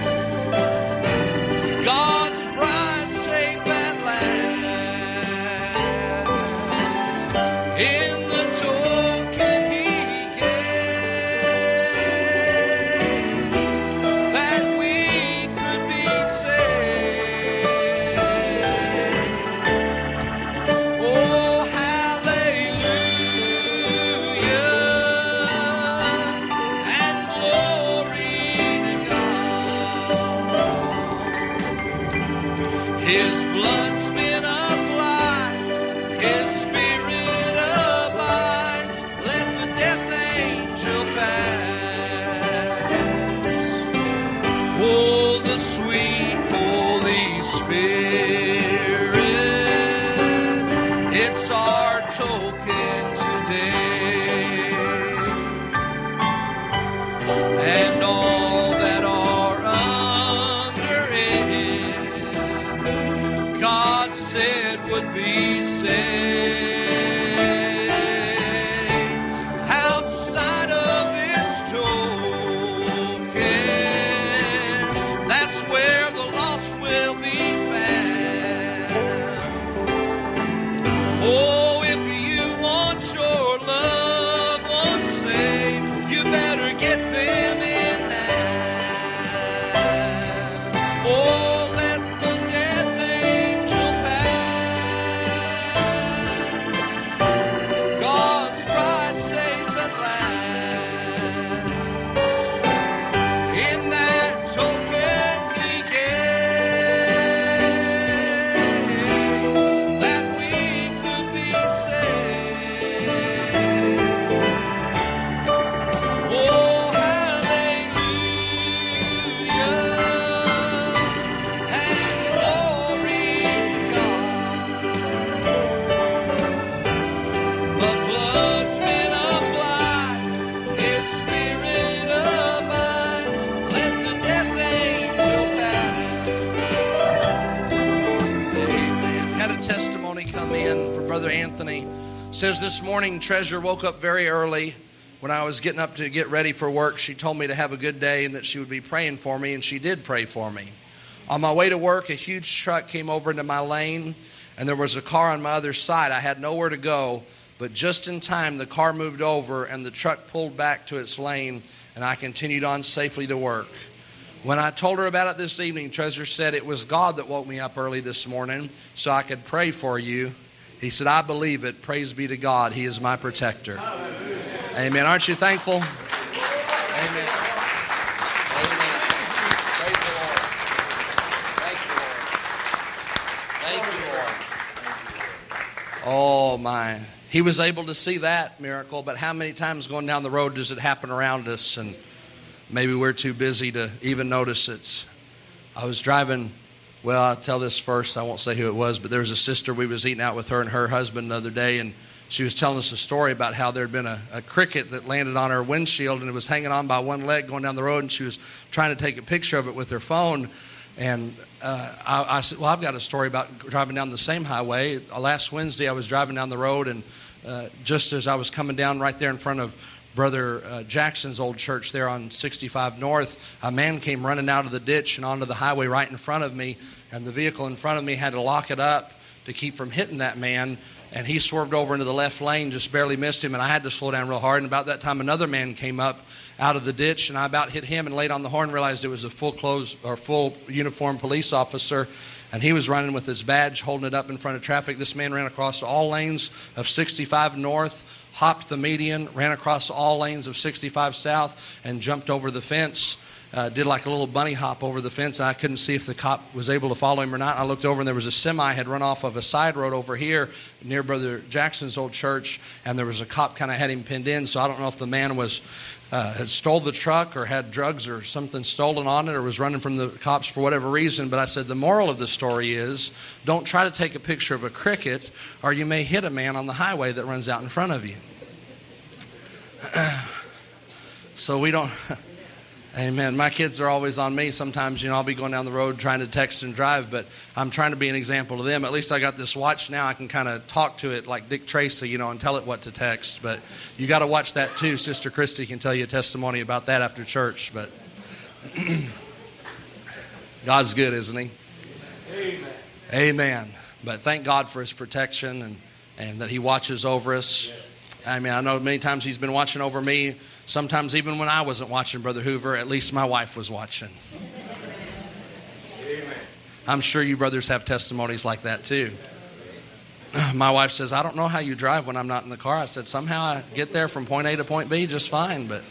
God's bride safe at last. In the token he gave, that we could be saved. Oh, hallelujah, and glory to God. His blood's been applied, His Spirit abides. Let the death angel pass. Oh, the sweet Holy Spirit, it's our token today, and all that are under it, God said would be saved. Outside of this token, that's where the lost will be found. Oh, if you want your loved ones saved, you better get them in now. Oh, let the death angel pass. God's bride safe at last. In that token he gave, that we could be saved. Oh, hallelujah, and glory to God. The blood's been applied, His Spirit abides. Let the death angel pass. Amen. Had a testimony come in for Brother Anthony. Says this morning, Treasure woke up very early. When I was getting up to get ready for work, she told me to have a good day and that she would be praying for me, and she did pray for me. On my way to work, a huge truck came over into my lane, and there was a car on my other side. I had nowhere to go, but just in time, the car moved over and the truck pulled back to its lane, and I continued on safely to work. When I told her about it this evening, Treasure said it was God that woke me up early this morning so I could pray for you. He said, I believe it. Praise be to God. He is my protector. Amen. Aren't you thankful? Amen. Amen. Praise the Lord. Thank you, Lord. Thank you, Lord. Oh, my. He was able to see that miracle, but how many times going down the road does it happen around us, and maybe we're too busy to even notice it. I was driving, well, I'll tell this first. I won't say who it was, but there was a sister. We was eating out with her and her husband the other day, and she was telling us a story about how there had been a, a cricket that landed on her windshield, and it was hanging on by one leg going down the road, and she was trying to take a picture of it with her phone. And uh, I, I said, well, I've got a story about driving down the same highway. Last Wednesday, I was driving down the road, and uh, just as I was coming down right there in front of Brother uh, Jackson's old church there on sixty-five North, a man came running out of the ditch and onto the highway right in front of me, and the vehicle in front of me had to lock it up to keep from hitting that man, and he swerved over into the left lane, just barely missed him, and I had to slow down real hard. And about that time, another man came up out of the ditch, and I about hit him and laid on the horn, realized it was a full clothes or full uniformed police officer, and he was running with his badge, holding it up in front of traffic. This man ran across all lanes of sixty-five North, hopped the median, ran across all lanes of sixty-five South, and jumped over the fence. Uh, did like a little bunny hop over the fence. I couldn't see if the cop was able to follow him or not. I looked over, and there was a semi had run off of a side road over here near Brother Jackson's old church, and there was a cop kind of had him pinned in. So I don't know if the man was uh, had stole the truck or had drugs or something stolen on it or was running from the cops for whatever reason. But I said the moral of the story is don't try to take a picture of a cricket, or you may hit a man on the highway that runs out in front of you. So we don't... Amen. My kids are always on me. Sometimes, you know, I'll be going down the road trying to text and drive, but I'm trying to be an example to them. At least I got this watch now. I can kind of talk to it like Dick Tracy, you know, and tell it what to text. But you got to watch that too. Sister Christy can tell you a testimony about that after church. But God's good, isn't he? Amen. Amen. But thank God for his protection and, and that he watches over us. I mean, I know many times he's been watching over me. Sometimes even when I wasn't watching, Brother Hoover, at least my wife was watching. Amen. I'm sure you brothers have testimonies like that too. My wife says, I don't know how you drive when I'm not in the car. I said, somehow I get there from point A to point B just fine. But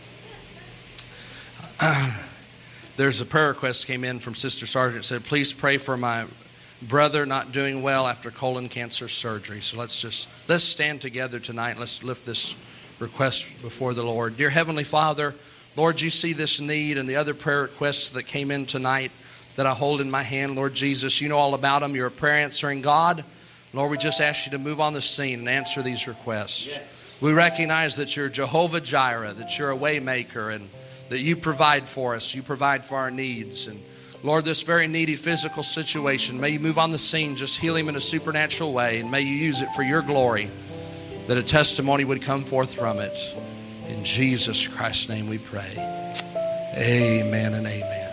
uh, there's a prayer request came in from Sister Sargent. It said, please pray for my brother not doing well after colon cancer surgery. So let's just, let's stand together tonight. Let's lift this request before the Lord. Dear Heavenly Father, Lord, you see this need and the other prayer requests that came in tonight that I hold in my hand. Lord Jesus, you know all about them. You're a prayer answering God. Lord, we just ask you to move on the scene and answer these requests. Yes. We recognize that you're Jehovah Jireh, that you're a way maker, and that you provide for us. You provide for our needs. And Lord, this very needy physical situation, may you move on the scene, just heal him in a supernatural way, and may you use it for your glory, that a testimony would come forth from it. In Jesus Christ's name we pray. Amen and amen.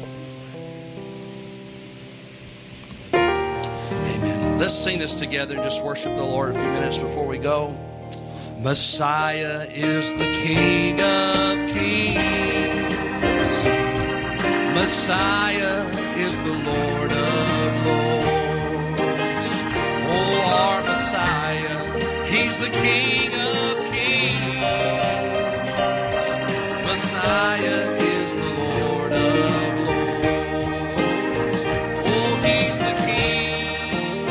Amen. Let's sing this together and just worship the Lord a few minutes before we go. Messiah is the King of Kings. Messiah is the Lord of Lords. Oh, our Messiah, he's the King of Kings. Messiah is the Lord of Lords. Oh, he's the King.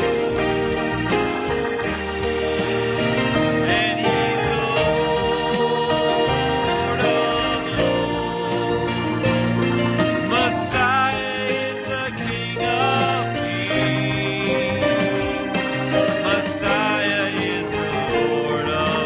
And he's the Lord of Lords. Messiah is the King of Kings. Messiah is the Lord of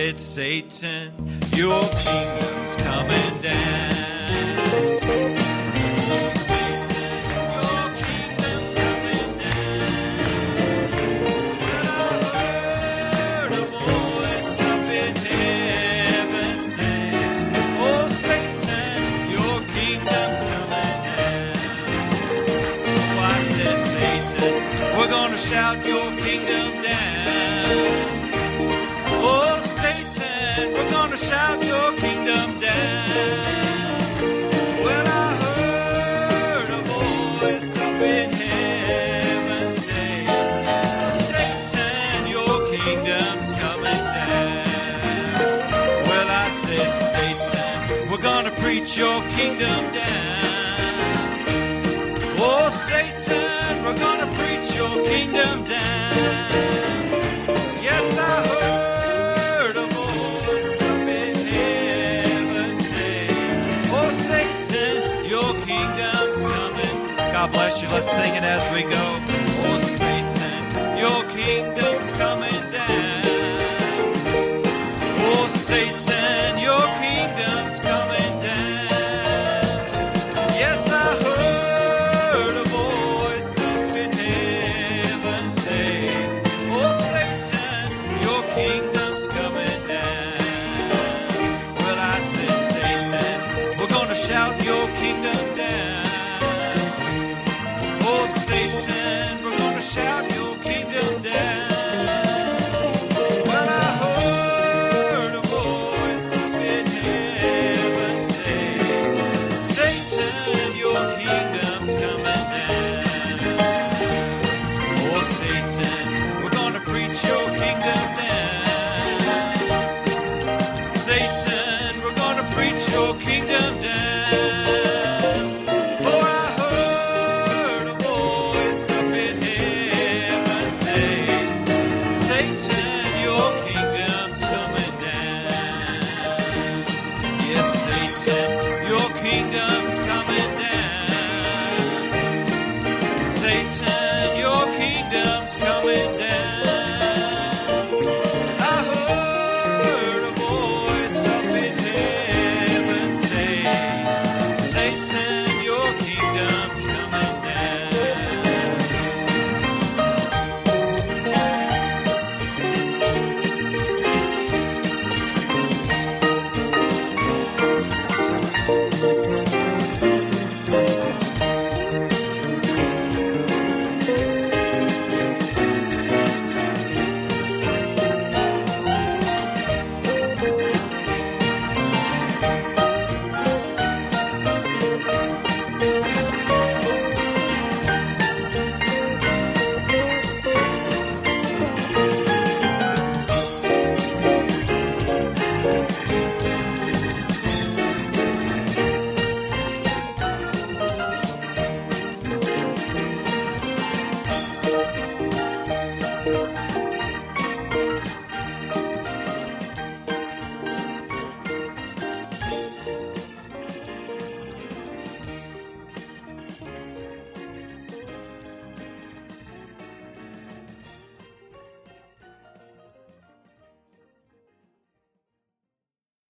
said, Satan, your kingdom's coming down. Shout your kingdom down. Oh, Satan, we're gonna shout your kingdom down. Well, I heard a voice up in heaven say, Satan, your kingdom's coming down. Well, I said, Satan, we're gonna preach your kingdom down. Oh, Satan, we're gonna preach your kingdom down. Yes, I heard a voice up in heaven say, oh, Satan, your kingdom's coming. God bless you. Let's sing it as we go. Oh, Satan, your kingdom's coming down. Oh, Satan, your kingdom's coming down. Yes, I heard a voice up in heaven say, oh, Satan, your kingdom's coming down. Well, I said, Satan, we're going to shout your kingdom down. Oh, Satan, we're going to shout your kingdom down. Well, I heard a voice up in heaven say, Satan, your kingdom's coming down. Oh, Satan, we're going to preach your kingdom down. Satan, we're going to preach your kingdom down. Oh, I heard a voice up in heaven say, Satan, your kingdom's coming down. Yes, Satan, your kingdom's coming down. Satan, your kingdom's coming down. I heard a voice up in heaven say, Satan, your kingdom's coming down.